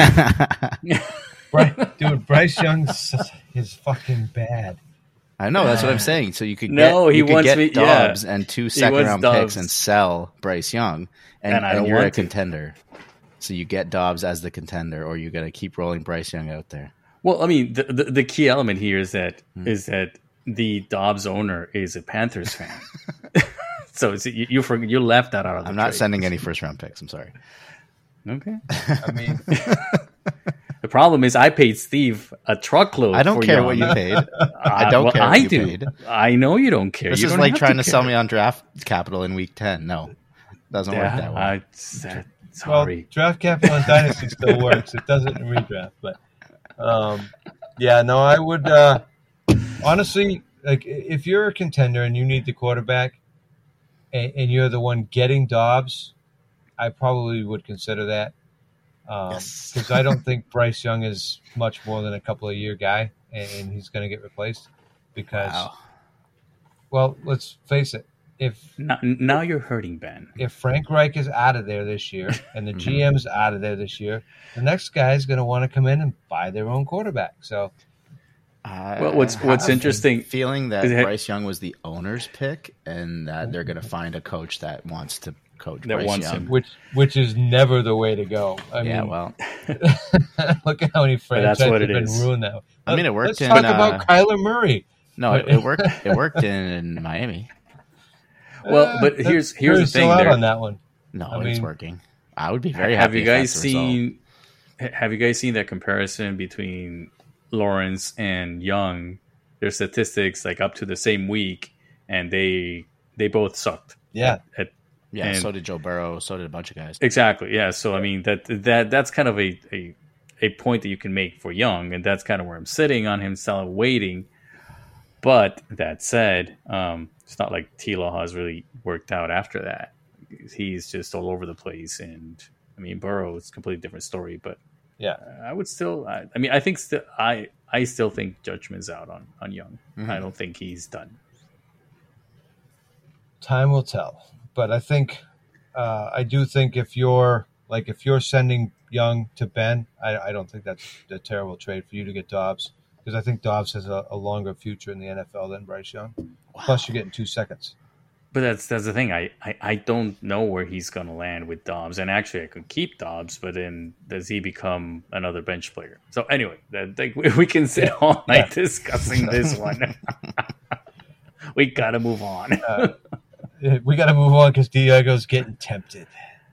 Bryce, dude, Bryce Young is fucking bad. I know, that's what I'm saying. So you could No, get, he you could wants get me- yeah. Dobbs and two second wants round Dobbs. picks and sell Bryce Young, and, And I and don't you're a want to. contender. So you get Dobbs as the contender, or you got to keep rolling Bryce Young out there. Well, I mean, the, the, the key element here is that Hmm. is that the Dobbs owner is a Panthers fan. So it's, you you, for, you left that out of the I'm not trade. sending any first round picks. I'm sorry. Okay. I mean, The problem is I paid Steve a truckload. I don't for care Young. what you paid. I Uh, don't well, care what I you do. paid. I know you don't care. This You is don't like have trying to, care. sell me on draft capital in week ten. No, doesn't work Yeah, that way. I, that, sorry. well, draft capital and dynasty still works. It doesn't in redraft, but um, yeah, no, I would uh, honestly, like, if you're a contender and you need the quarterback, and, and you're the one getting Dobbs, I probably would consider that. Um, Yes. because I don't think Bryce Young is much more than a couple of year guy, and, and he's going to get replaced. Because, Wow. well, let's face it, if now, now you're hurting Ben. if Frank Reich is out of there this year and the Mhm. G M's out of there this year, the next guy is going to want to come in and buy their own quarterback. So, I Well, what's- what's have a interesting- feeling that is it- Bryce Young was the owner's pick, and that they're going to find a coach that wants to coach That Bryce wants Young. him. which which is never the way to go. I yeah, mean, well, look at how many But franchises that's what have it been is. ruined that way. I mean, it worked Let's in, talk uh, about Kyler Murray. no, it, it worked. It worked in Miami. Well, but that- here's- here's the Murray's still thing out there. on that one. No, I it's mean- working. I would be very have happy. you if guys that's the result. seen? Have you guys seen that comparison between Lawrence and Young? Their statistics like up to the same week, and they they both sucked. Yeah, At, Yeah, and- so did Joe Burrow. So did a bunch of guys. exactly. Yeah. So I mean that that that's kind of a, a a point that you can make for Young, and that's kind of where I'm sitting on him, still waiting. But that said, um, it's not like T. Law has really worked out after that. He's just all over the place, and I mean Burrow is a completely different story. But yeah. I would still. I, I mean, I think still. I I still think judgment's out on on Young. Mhm. I don't think he's done. Time will tell. But I think, uh, I do think if you're like if you're sending Young to Ben, I, I don't think that's a terrible trade for you to get Dobbs, because I think Dobbs has a, a longer future in the N F L than Bryce Young. Plus, you're getting two seconds. But that's that's the thing. I, I, I don't know where he's going to land with Dobbs. And actually, I could keep Dobbs, but then does he become another bench player? So anyway, that, like, we we can sit all night discussing this one. We got to move on. Uh, we got to move on because Diego's getting tempted.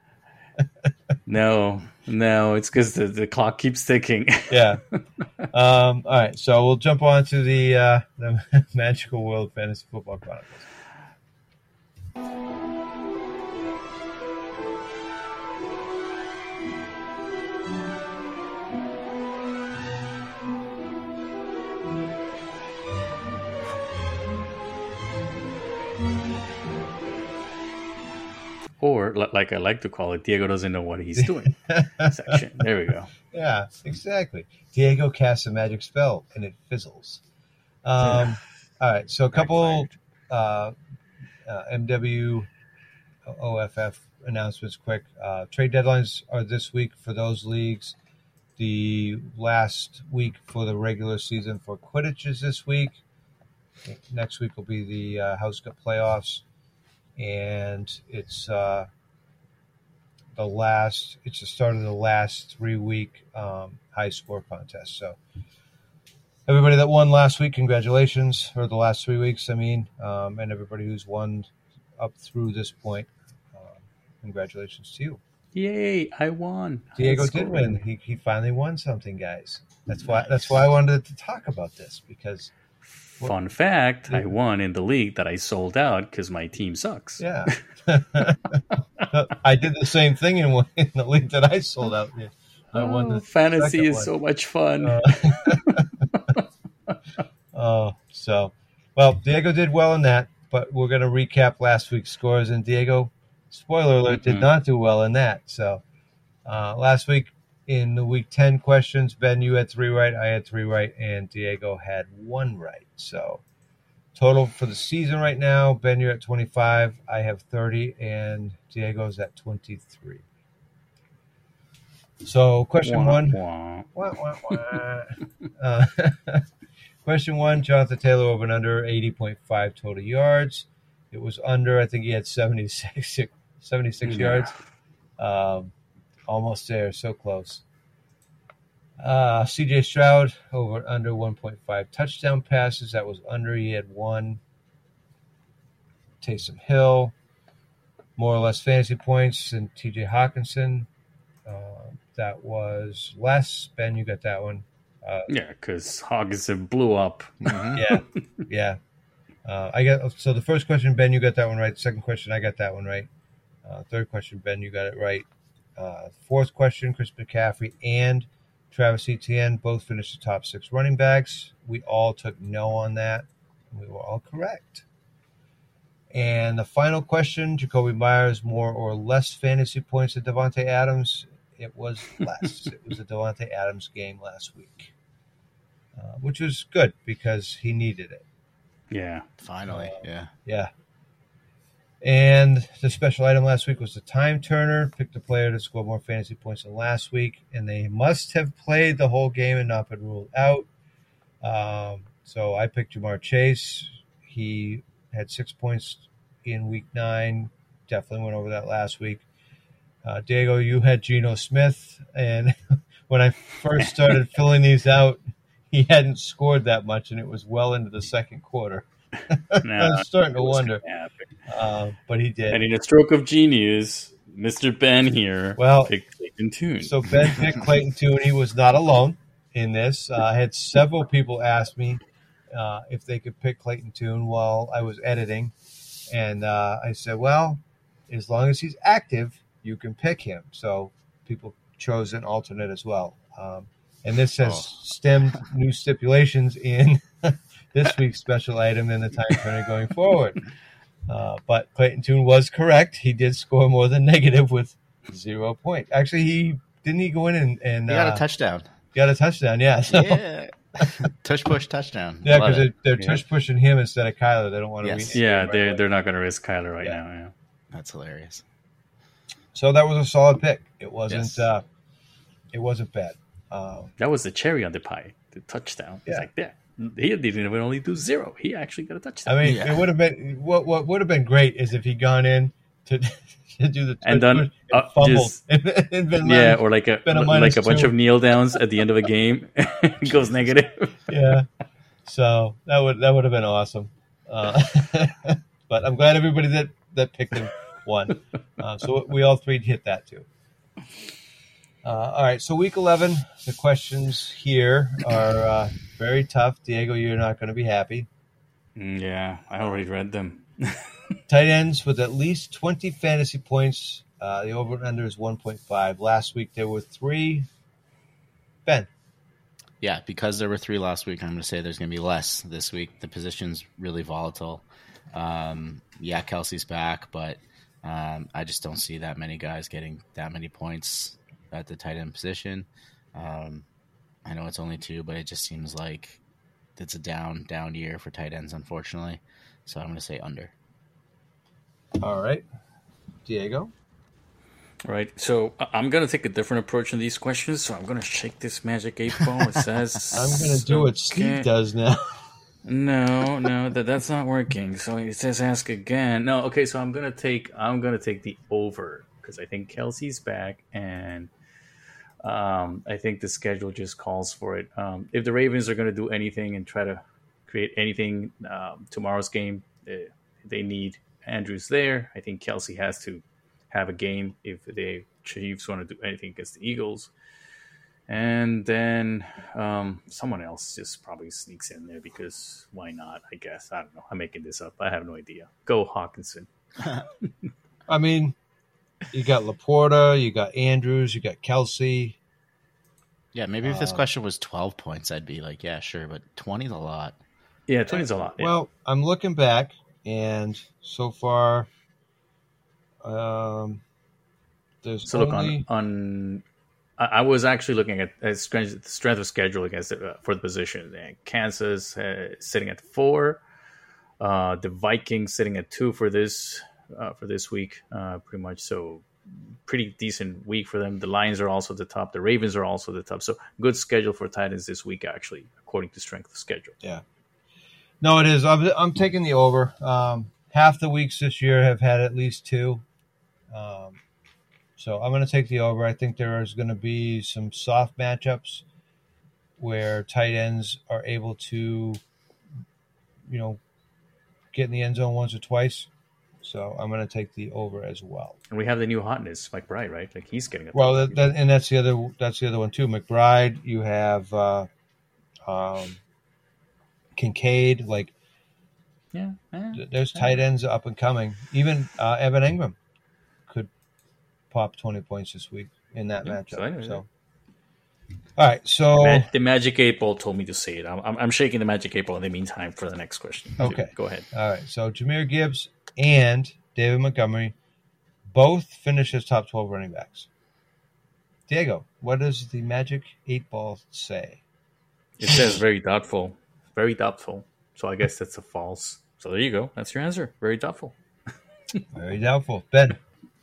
No, no, it's because the, the clock keeps ticking. Yeah. Um, all right, so we'll jump on to the uh, the Magical World Fantasy Football Chronicles. Or, li- like I like to call it, Diego doesn't know what he's doing section. There we go. Yeah, exactly. Diego casts a magic spell and it fizzles. Um, all right, so a couple uh, uh, M W O F F announcements quick. Uh, trade deadlines are this week for those leagues. The last week for the regular season for Quidditch is this week. Next week will be the uh, House Cup playoffs. And it's uh, the last. It's the start of the last three week um, high score contest. So everybody that won last week, congratulations! Or the last three weeks, I mean, um, and everybody who's won up through this point, um, congratulations to you. Yay! I won. Diego I did scored. win. He he finally won something, guys. That's why that's why I wanted to talk about this because Fun fact: I won in the league that I sold out because my team sucks. yeah, I did the same thing in one, in the league that I sold out. Yeah. I won Oh, the fantasy second is one. so much fun. Uh, oh, so well, Diego did well in that, but we're going to recap last week's scores. And Diego, spoiler alert, did Mhm. not do well in that. So uh, last week in the week ten questions, Ben, you had three right, I had three right, and Diego had one right. So total for the season right now, Ben, you're at twenty-five, I have thirty, and Diego's at twenty-three. So question Wah, one. wah. Wah, wah, wah. uh, question one, Jonathan Taylor over and under eighty point five total yards. It was under, I think he had seventy-six, seventy-six Yeah. yards. Um, almost there, so close. Uh, C J Stroud over and under one point five touchdown passes. That was under, he had one. Taysom Hill, more or less fantasy points than T J Hawkinson. Uh, that was less. Ben, you got that one. Uh, Yeah, because Hawkinson blew up. Mhm. yeah, yeah. Uh, I got so the first question, Ben, you got that one right. Second question, I got that one right. Uh, third question, Ben, you got it right. Uh, fourth question, Chris McCaffrey and Travis Etienne both finished the top six running backs. We all took no on that. We were all correct. And the final question, Jacoby Myers, more or less fantasy points than Devontae Adams. It was less. It was a Devontae Adams game last week, uh, which was good because he needed it. Yeah. Finally, yeah. Yeah. And the special item last week was the time turner. Picked a player to score more fantasy points than last week, and they must have played the whole game and not been ruled out. Um, so I picked Jamar Chase. He had six points in week nine. Definitely went over that last week. Uh, Diego, you had Geno Smith, and when I first started filling these out, he hadn't scored that much, and it was well into the second quarter. I was starting to wonder, uh, but he did. And in a stroke of genius, Mister Ben here Well, picked Clayton Tune. So Ben picked Clayton Tune. He was not alone in this. Uh, I had several people ask me uh, if they could pick Clayton Tune while I was editing, and uh, I said, well, as long as he's active, you can pick him. So people chose an alternate as well. Um, and this has Oh. stemmed new stipulations in this week's special item and the time turner going forward. Uh, but Clayton Tune was correct. He did score more than negative with zero points. Actually, he didn't he go in and, and He got uh, a touchdown. got a touchdown. Yeah, so, yeah, Yeah. Tush push touchdown. because Love they're, it. they're Yeah. tush pushing him instead of Kyler. They don't want to. Yes. Re- yeah, right they're away. they're not going to risk Kyler right Yeah. now. Yeah. That's hilarious. So that was a solid pick. It wasn't. Yes. Uh, it wasn't bad. Um, That was the cherry on the pie. The touchdown. It's Yeah. like that. He didn't even only do zero. He actually got a touchdown. I mean, Yeah. it would have been what what would have been great is if he'd gone in to, to do the And tush done, push and uh, fumbled just- and, and been yeah, minus- or like a been a like minus a bunch two. of kneel downs at the end of a game. It goes negative. yeah. So that would that would have been awesome. Uh, but I'm glad everybody that, that picked him won. Uh, so we all three hit that too. Uh, all right, so week eleven, the questions here are uh, very tough. Diego, you're not going to be happy. Mm, yeah, I already read them. Tight ends with at least twenty fantasy points. Uh, the over and under is one point five. Last week there were three. Ben. Yeah, because there were three last week, I'm going to say there's going to be less this week. The position's really volatile. Um, yeah, Kelsey's back, but um, I just don't see that many guys getting that many points at the tight end position. Um, I know it's only two, but it just seems like it's a down, down year for tight ends, unfortunately. So I'm going to say under. All right. Diego. Right. So I- I'm going to take a different approach in these questions. So I'm going to shake this magic eight ball. It says I'm going to do what Steve Okay. does now. No, no, that that's not working. So it says ask again. No, okay. So I'm gonna take I'm gonna take the over because I think Kelsey's back, and um, I think the schedule just calls for it. Um, if the Ravens are gonna do anything and try to create anything um, tomorrow's game, they, they need Andrews there. I think Kelsey has to have a game if the Chiefs want to do anything against the Eagles. And then um, someone else just probably sneaks in there because why not? I guess. I don't know. I'm making this up. I have no idea. Go Hawkinson. I mean, you got Laporta, you got Andrews, you got Kelsey. Yeah, maybe if this Uh, question was twelve points, I'd be like, yeah, sure, but twenty is a lot. Yeah, twenty is a lot. Yeah. Well, I'm looking back, and so far, um, there's so look only... on on. I I was actually looking at, at strength, strength of schedule against uh, for the position. And Kansas uh, sitting at four, uh, the Vikings sitting at two for this uh, for this week, uh, pretty much. So pretty decent week for them. The Lions are also the top. The Ravens are also the top. So good schedule for Titans this week, actually, according to strength of schedule. Yeah. No, it is. I'm, I'm taking the over. Um, half the weeks this year have had at least two. Um, so I'm going to take the over. I think there is going to be some soft matchups where tight ends are able to, you know, get in the end zone once or twice. So I'm going to take the over as well. And we have the new hotness, McBride, right? Like he's getting a Well, that, that, and that's the other that's the other one too. McBride, you have uh, um, Kincaid. Like, yeah, yeah, th- there's tight ends up and coming. Even uh, Evan Engram could pop twenty points this week in that Yeah, matchup. so anyway, So, all right. So, Ma- the Magic Eight Ball told me to say it. I'm, I'm, I'm shaking the Magic Eight Ball in the meantime for the next question. Okay. Go ahead. all right. So Jahmyr Gibbs and David Montgomery both finish as top twelve running backs. Diego, what does the Magic Eight Ball say? It says very doubtful. Very doubtful. So I guess that's a false. So there you go. That's your answer. Very doubtful. Very doubtful. Ben,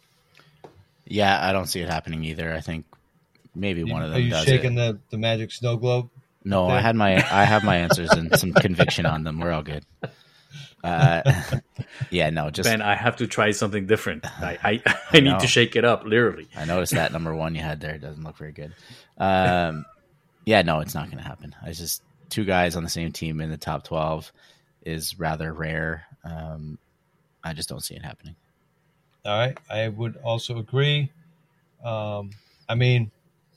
Yeah, I don't see it happening either. I think maybe one of are them you does shaking it. the, the Magic Snow Globe? No, I there? had my I have my answers and some conviction on them. We're all good. Uh, yeah, no, just Ben, I have to try something different. I I, I need No. to shake it up, literally. I noticed that number one you had there doesn't look very good. Um, yeah, no, it's not going to happen. I just two guys on the same team in the top twelve is rather rare. Um, I just don't see it happening. All right. I would also agree. Um, I mean,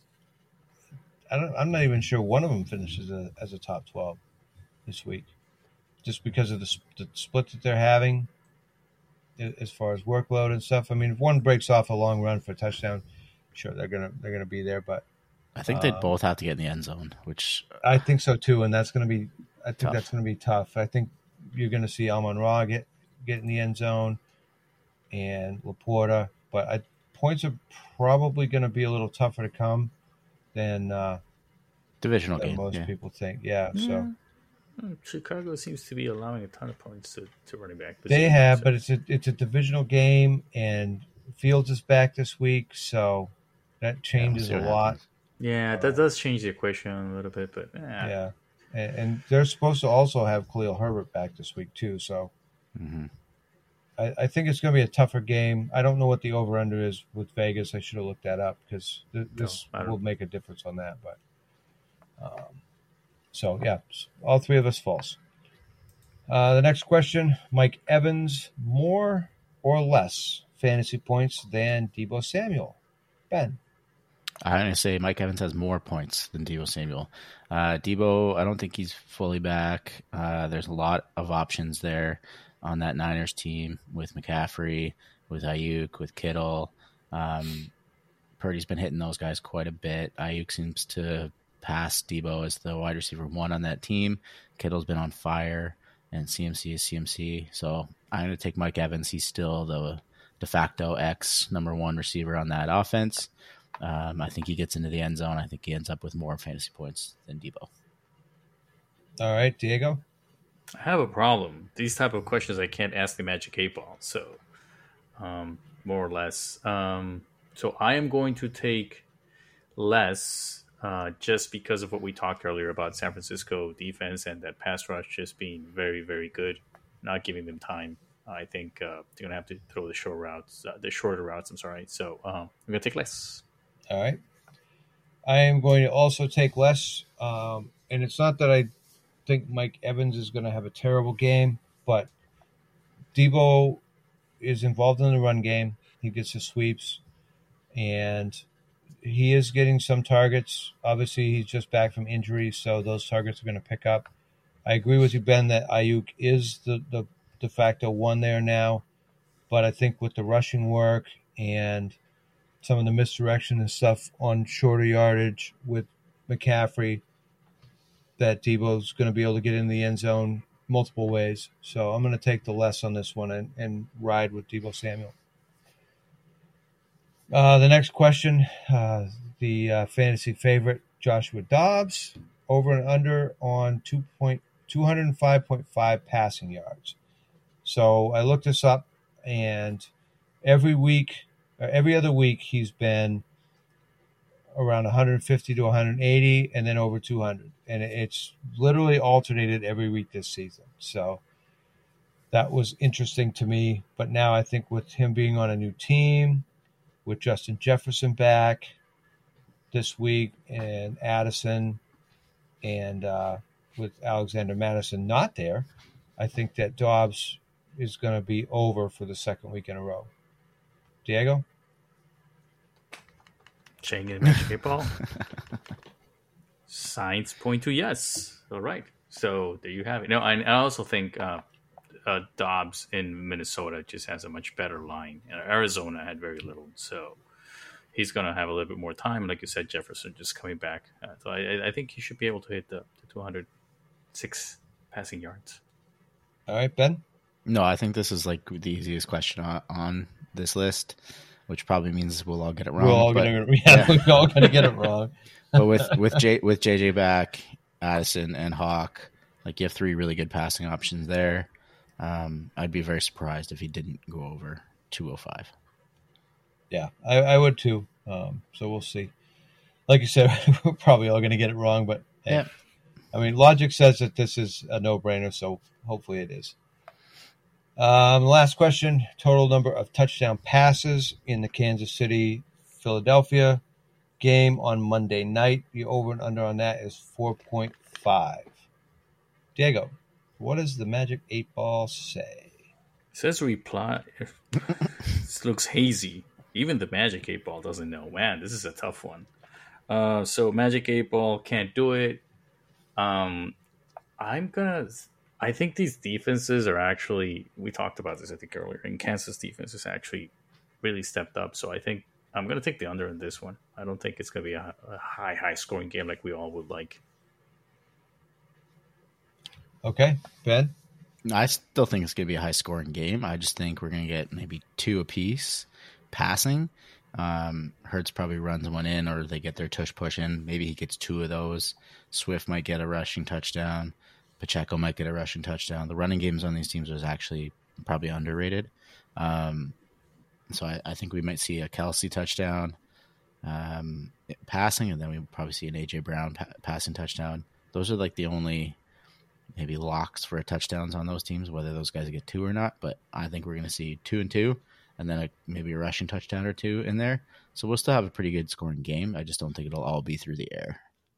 I don't, I'm not even sure one of them finishes a, as a top twelve this week, just because of the, sp- the split that they're having a- as far as workload and stuff. I mean, if one breaks off a long run for a touchdown, sure they're gonna they're gonna be there. But I think they'd Um, both have to get in the end zone, which I think so too, and that's gonna be I think Tough. that's gonna be tough. I think you're gonna see Amon Ra get get in the end zone and Laporta, but I, points are probably going to be a little tougher to come than, uh, divisional than game. most Yeah. people think. Yeah, so Hmm, Chicago seems to be allowing a ton of points to, to running back. they have, but it's a it's a divisional game, and Fields is back this week, so that changes see a what lot. happens. Yeah, that does change the equation a little bit, but eh. Yeah, and, and they're supposed to also have Khalil Herbert back this week too, so. hmm I, I think it's going to be a tougher game. I don't know what the over-under is with Vegas. I should have looked that up because th- this I don't- will make a difference on that. But um, so, yeah, all three of us false. Uh, the next question, Mike Evans, more or less fantasy points than Deebo Samuel? Ben. I'm going to say Mike Evans has more points than Deebo Samuel. Uh, Deebo, I don't think he's fully back. Uh, there's a lot of options there on that Niners team with McCaffrey, with Ayuk, with Kittle. Um, Purdy's been hitting those guys quite a bit. Ayuk seems to pass Deebo as the wide receiver one on that team. Kittle's been on fire, and C M C is C M C. So I'm going to take Mike Evans. He's still the de facto X number one receiver on that offense. Um, I think he gets into the end zone. I think he ends up with more fantasy points than Deebo. All right, Diego. I have a problem. These type of questions I can't ask the Magic Eight Ball, so um, more or less. Um, so I am going to take less uh, just because of what we talked earlier about San Francisco defense and that pass rush just being very, very good, not giving them time. I think uh, they're going to have to throw the short routes, uh, the shorter routes. I'm sorry. So um, I'm going to take less. All right. I am going to also take less. Um, and it's not that I think Mike Evans is going to have a terrible game, but Deebo is involved in the run game. He gets the sweeps, and he is getting some targets. Obviously, he's just back from injury, so those targets are going to pick up. I agree with you, Ben, that Ayuk is the, the de facto one there now, but I think with the rushing work and some of the misdirection and stuff on shorter yardage with McCaffrey, that Debo's going to be able to get in the end zone multiple ways. So I'm going to take the less on this one and, and ride with Deebo Samuel. Uh, the next question, uh, the uh, fantasy favorite, Joshua Dobbs, over and under on two oh five point five passing yards. So I looked this up, and every week, or every other week, he's been around one fifty to one eighty, and then over two hundred. And it's literally alternated every week this season. So that was interesting to me. But now I think with him being on a new team, with Justin Jefferson back this week, and Addison, and uh, with Alexander Madison not there, I think that Dobbs is going to be over for the second week in a row. Diego? Changing the magic eight ball. Signs point to yes. All right. So there you have it. No, I, I also think uh, uh, Dobbs in Minnesota just has a much better line. Arizona had very little, so he's going to have a little bit more time. Like you said, Jefferson just coming back. Uh, so I, I think he should be able to hit the, the two hundred six passing yards. All right, Ben? No, I think this is like the easiest question on, on this list, which probably means we'll all get it wrong. We're all but, gonna, yeah, yeah. We're all going to get it wrong. But with with J, with J J back, Addison and Hawk, like you have three really good passing options there. Um, I'd be very surprised if he didn't go over two oh five. Yeah, I, I would too. Um, so we'll see. Like you said, we're probably all going to get it wrong, but hey, yeah. I mean, logic says that this is a no-brainer, so hopefully it is. Um, last question, total number of touchdown passes in the Kansas City-Philadelphia game on Monday night. The over and under on that is four point five. Diego, what does the Magic eight Ball say? It says reply. This looks hazy. Even the Magic eight Ball doesn't know. Man, this is a tough one. Uh, so Magic eight Ball can't do it. Um, I'm gonna. I think these defenses are actually. We talked about this, I think, earlier. And Kansas defense has actually really stepped up. So I think I'm gonna take the under in this one. I don't think it's gonna be a, a high, high scoring game like we all would like. Okay, Ben. I still think it's going to be a high-scoring game. I just think we're going to get maybe two apiece passing. Um, Hurts probably runs one in, or they get their tush push in. Maybe he gets two of those. Swift might get a rushing touchdown. Pacheco might get a rushing touchdown. The running games on these teams is actually probably underrated. Um, so I, I think we might see a Kelsey touchdown um, passing, and then we'll probably see an A J Brown pa- passing touchdown. Those are like the only maybe locks for touchdowns on those teams, whether those guys get two or not. But I think we're going to see two and two, and then a, maybe a rushing touchdown or two in there. So we'll still have a pretty good scoring game. I just don't think it'll all be through the air.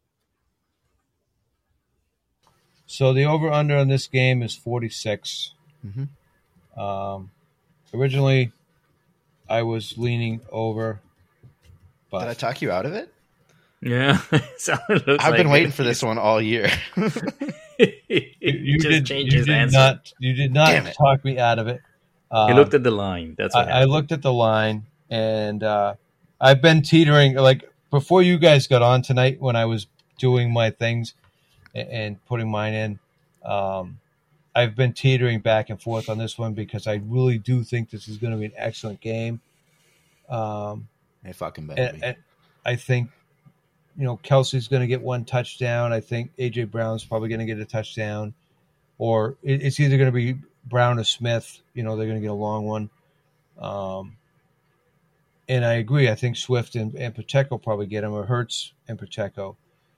So the over-under on this game is forty-six. Mm-hmm. Um, originally, I was leaning over. But Did I talk you out of it? Yeah. So it looks I've like been waiting it. for this one all year. you, you just did, changed you his did answer. not. You did not Damn it. talk me out of it. Um, He looked at the line. That's what I, I happened. looked at the line, and uh, I've been teetering. Like before you guys got on tonight, when I was doing my things and, and putting mine in, um, I've been teetering back and forth on this one because I really do think this is going to be an excellent game. Um, Hey, fucking better and, be. and I think, you know, Kelsey's going to get one touchdown. I think A J Brown's probably going to get a touchdown, or it, it's either going to be Brown or Smith. You know, they're going to get a long one. Um, and I agree. I think Swift and, and Pacheco probably get him, or Hurts and Pacheco.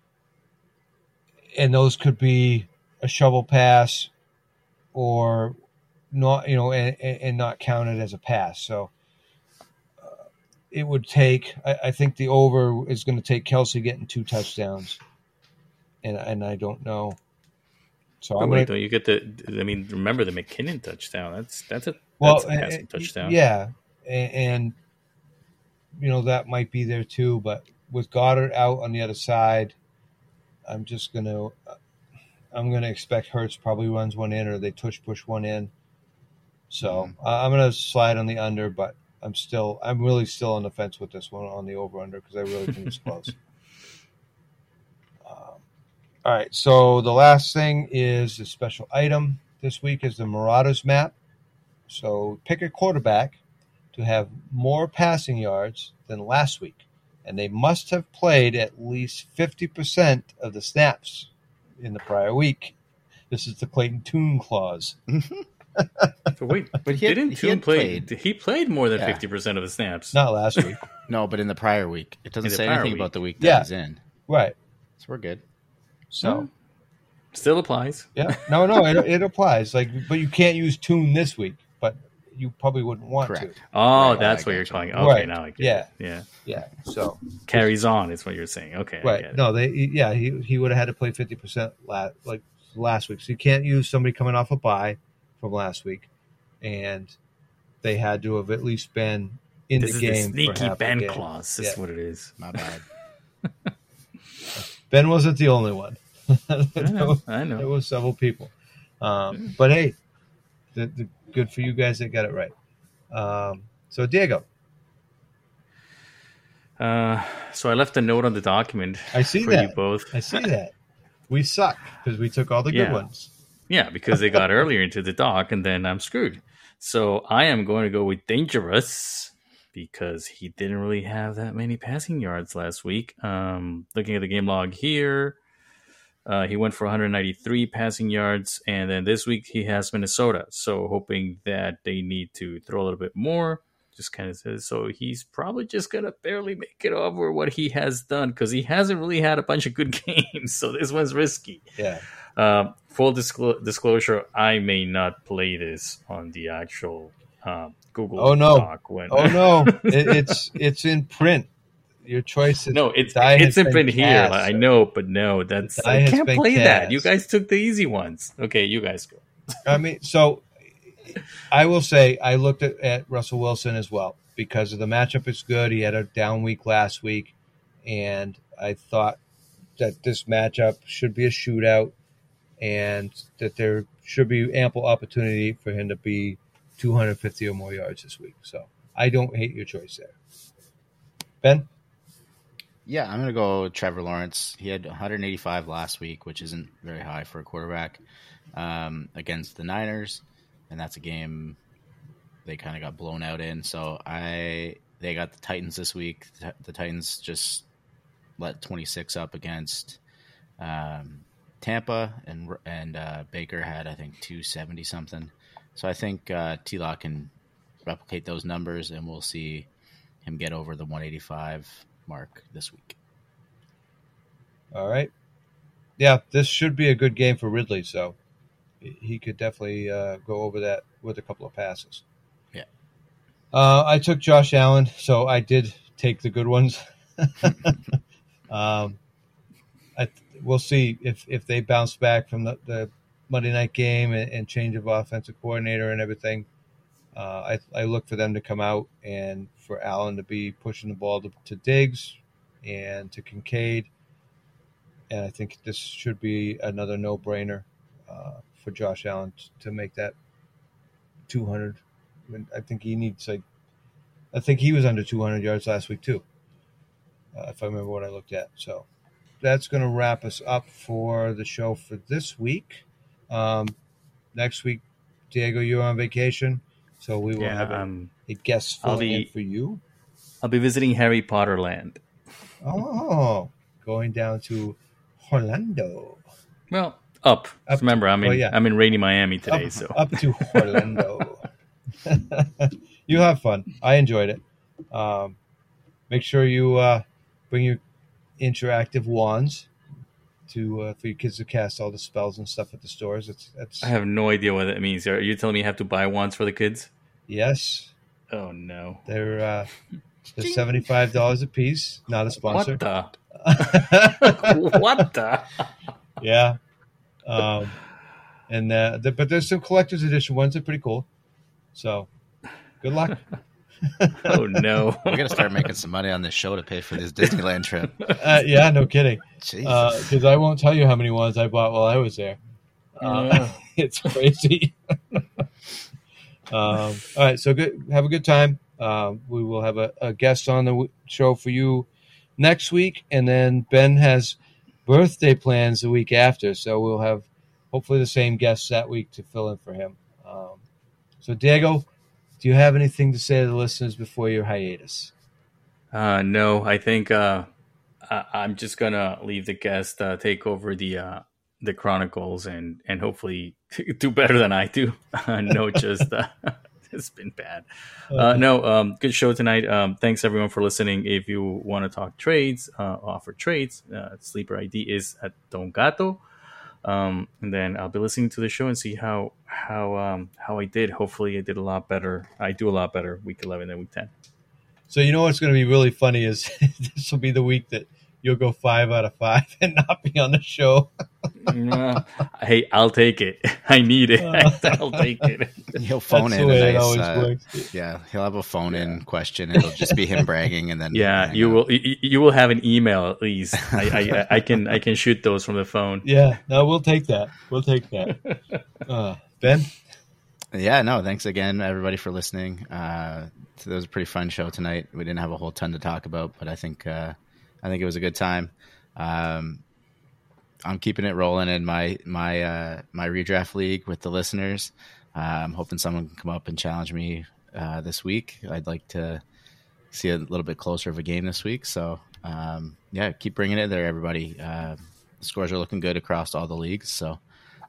And those could be a shovel pass, or not, you know, and, and not counted as a pass. So uh, it would take. I, I think the over is going to take Kelsey getting two touchdowns, and and I don't know. So But I'm wait, gonna, don't you get the? I mean, remember the McKinnon touchdown? That's that's a well, that's a passing uh, touchdown. yeah, and, and you know that might be there too. But with Goddard out on the other side, I'm just gonna I'm gonna expect Hurts probably runs one in or they tush push one in. So mm-hmm. uh, I'm gonna slide on the under, but I'm still I'm really still on the fence with this one on the over under because I really think it's close. um, all right, so the last thing is the special item this week is the Marauders map. So pick a quarterback to have more passing yards than last week, and they must have played at least fifty percent of the snaps in the prior week. This is the Clayton Tune clause. So wait, but he didn't had, Tune he play? Played. He played more than fifty yeah. percent of the snaps. Not last week. No, but in the prior week. It doesn't say anything week. about the week that yeah. he's in. Right. So we're good. So hmm. still applies. Yeah. No, no, it, it applies. Like, but you can't use Tune this week. But you probably wouldn't want Correct. to. Oh, right. that's what you're calling. Okay, right. now I get yeah. it. Yeah. Yeah. So carries on is what you're saying. Okay. Right. No, they yeah, he he would have had to play fifty percent last like last week. So you can't use somebody coming off a bye from last week. And they had to have at least been in this the is game. The sneaky for Ben the clause. Yeah. That's what it is. My bad. Ben wasn't the only one. I know. I know. There was several people. Um, but hey, the, the, good for you guys that got it right. Um, so Diego. Uh, so I left a note on the document. I see for that. you both. I see that. We suck because we took all the yeah. good ones. Yeah, because they got earlier into the doc, and then I'm screwed. So I am going to go with Dangerous because he didn't really have that many passing yards last week. Um, looking at the game log here, uh, he went for one hundred ninety-three passing yards, and then this week he has Minnesota. So hoping that they need to throw a little bit more. Just kind of says so he's probably just gonna barely make it over what he has done because he hasn't really had a bunch of good games. So this one's risky. Yeah. Uh, full disclo- disclosure: I may not play this on the actual uh, Google oh, no. Doc. When oh no, it, it's it's in print. Your choice. Is, no, it's it's in print here. Like, I know, but no, that's I can't play cast. that. You guys took the easy ones. Okay, you guys go. I mean, so. I will say I looked at, at Russell Wilson as well because of the matchup is good. He had a down week last week, and I thought that this matchup should be a shootout and that there should be ample opportunity for him to be two hundred fifty or more yards this week. So I don't hate your choice there. Ben? Yeah, I'm going to go Trevor Lawrence. He had one hundred eighty-five last week, which isn't very high for a quarterback, um, against the Niners. And that's a game they kind of got blown out in. So I they got the Titans this week. The Titans just let twenty-six up against um, Tampa, and and uh, Baker had I think two seventy something. So I think uh, T-Lock can replicate those numbers, and we'll see him get over the one eighty-five mark this week. All right. Yeah, this should be a good game for Ridley. So. He could definitely uh, go over that with a couple of passes. Yeah. Uh, I took Josh Allen, so I did take the good ones. um, I, we'll see if, if they bounce back from the, the Monday night game and, and change of offensive coordinator and everything. Uh, I, I look for them to come out and for Allen to be pushing the ball to, to Diggs and to Kincaid. And I think this should be another no-brainer. Uh, for Josh Allen to make that two hundred. I, mean, I think he needs like, I think he was under two hundred yards last week too, uh, if I remember what I looked at. So that's going to wrap us up for the show for this week. Um, next week, Diego, you're on vacation, so we will yeah, have a, um, a guest filling in for you. I'll be visiting Harry Potter Land. Oh, going down to Orlando. Well, Up. up Remember, I'm in, oh, yeah. I'm in rainy Miami today. Up, so up to Orlando. You have fun. I enjoyed it. Um, make sure you uh, bring your interactive wands to uh, for your kids to cast all the spells and stuff at the stores. It's that's. I have no idea what that means. Are you telling me you have to buy wands for the kids? Yes. Oh no. They're uh, they're seventy-five dollars a piece. Not a sponsor. What the? What the? Yeah. Um, and uh, the, but there's some collector's edition ones that are pretty cool. So, good luck. Oh no, We're gonna start making some money on this show to pay for this Disneyland trip. Uh, yeah, no kidding. Jesus. Because I won't tell you how many ones I bought while I was there. Uh, Yeah. it's crazy. um, all right, so good. Have a good time. Um, we will have a, a guest on the w- show for you next week, and then Ben has birthday plans the week after, so we'll have hopefully the same guests that week to fill in for him. Um, so, Diego, do you have anything to say to the listeners before your hiatus? Uh, no, I think uh, I- I'm just gonna leave the guest uh, take over the uh, the Chronicles and and hopefully do better than I do. Uh, no, just uh, it's been bad. Uh, no, um, good show tonight. Um, thanks everyone for listening. If you want to talk trades, uh, offer trades, uh, Sleeper I D is at Don Gato. Um, and then I'll be listening to the show and see how how um, how I did. Hopefully, I did a lot better. I do a lot better week eleven than week ten. So you know what's going to be really funny is this will be the week that you'll go five out of five and not be on the show. Uh, hey, I'll take it. I need it. I'll take it. He'll phone That's in the way a it nice, always uh, works. yeah, he'll have a phone in question. It'll just be him bragging, and then Yeah, hang you up. will. You, you will have an email at least. I, I I can I can shoot those from the phone. Yeah, no, we'll take that. We'll take that. Uh, Ben? Yeah, no, thanks again, everybody, for listening. Uh, it was a pretty fun show tonight. We didn't have a whole ton to talk about, but I think uh, I think it was a good time. Um, I'm keeping it rolling in my my uh, my redraft league with the listeners. Uh, I'm hoping someone can come up and challenge me uh, this week. I'd like to see a little bit closer of a game this week. So um, yeah, keep bringing it there, everybody. Uh, the scores are looking good across all the leagues. So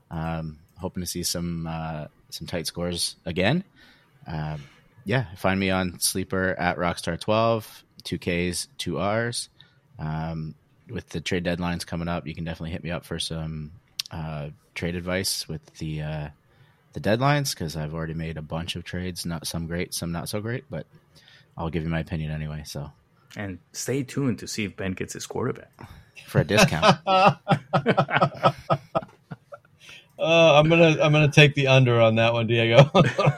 um, hoping to see some uh, some tight scores again. Um, yeah, find me on Sleeper at Rockstar twelve, two Ks, two Rs. Um, with the trade deadlines coming up, you can definitely hit me up for some uh, trade advice with the uh, the deadlines, because I've already made a bunch of trades, not some great, some not so great, but I'll give you my opinion anyway. So, And stay tuned to see if Ben gets his quarterback. for a discount. Uh, I'm gonna I'm gonna take the under on that one, Diego.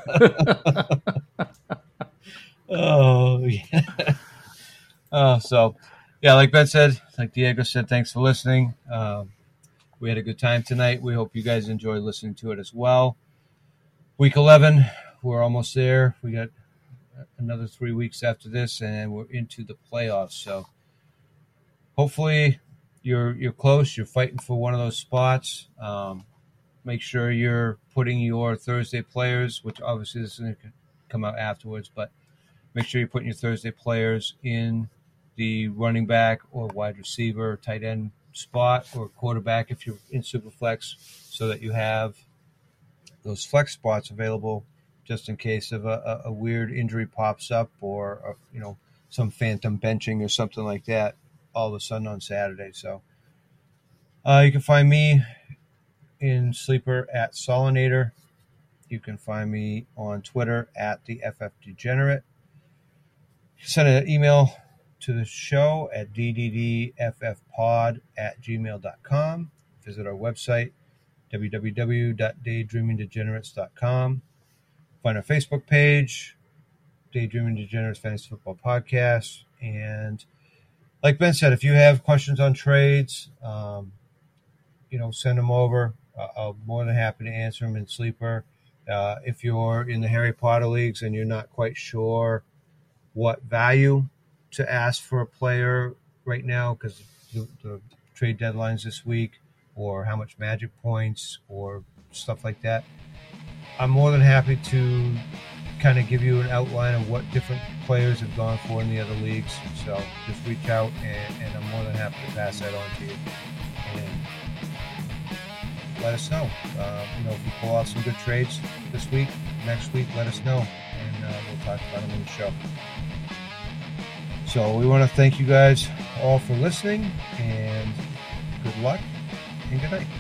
oh yeah. Uh, so yeah, like Ben said, like Diego said, thanks for listening. Um, we had a good time tonight. We hope you guys enjoyed listening to it as well. Week eleven, we're almost there. We got another three weeks after this, and we're into the playoffs. So hopefully you're you're close. You're fighting for one of those spots. Um, Make sure you're putting your Thursday players, which obviously this is going to come out afterwards, but make sure you're putting your Thursday players in the running back or wide receiver, tight end spot, or quarterback if you're in Superflex, so that you have those flex spots available just in case of a, a weird injury pops up, or, or you know, some phantom benching or something like that all of a sudden on Saturday. So uh, you can find me in Sleeper at Solinator. You can find me on Twitter at the F F Degenerate. Send an email to the show at d d d f f pod at gmail dot com. Visit our website, w w w dot daydreaming degenerates dot com. Find our Facebook page, Daydreaming Degenerates Fantasy Football Podcast. And like Ben said, if you have questions on trades, um, you know, send them over. Uh, I'm more than happy to answer them in Sleeper. Uh, if you're in the Harry Potter leagues and you're not quite sure what value to ask for a player right now because the, the trade deadlines this week, or how much magic points or stuff like that, I'm more than happy to kind of give you an outline of what different players have gone for in the other leagues. So just reach out, and, and I'm more than happy to pass that on to you. And let us know. Uh, you know, if you pull off some good trades this week, next week, let us know, and uh, we'll talk about them in the show. So we want to thank you guys all for listening, and good luck and good night.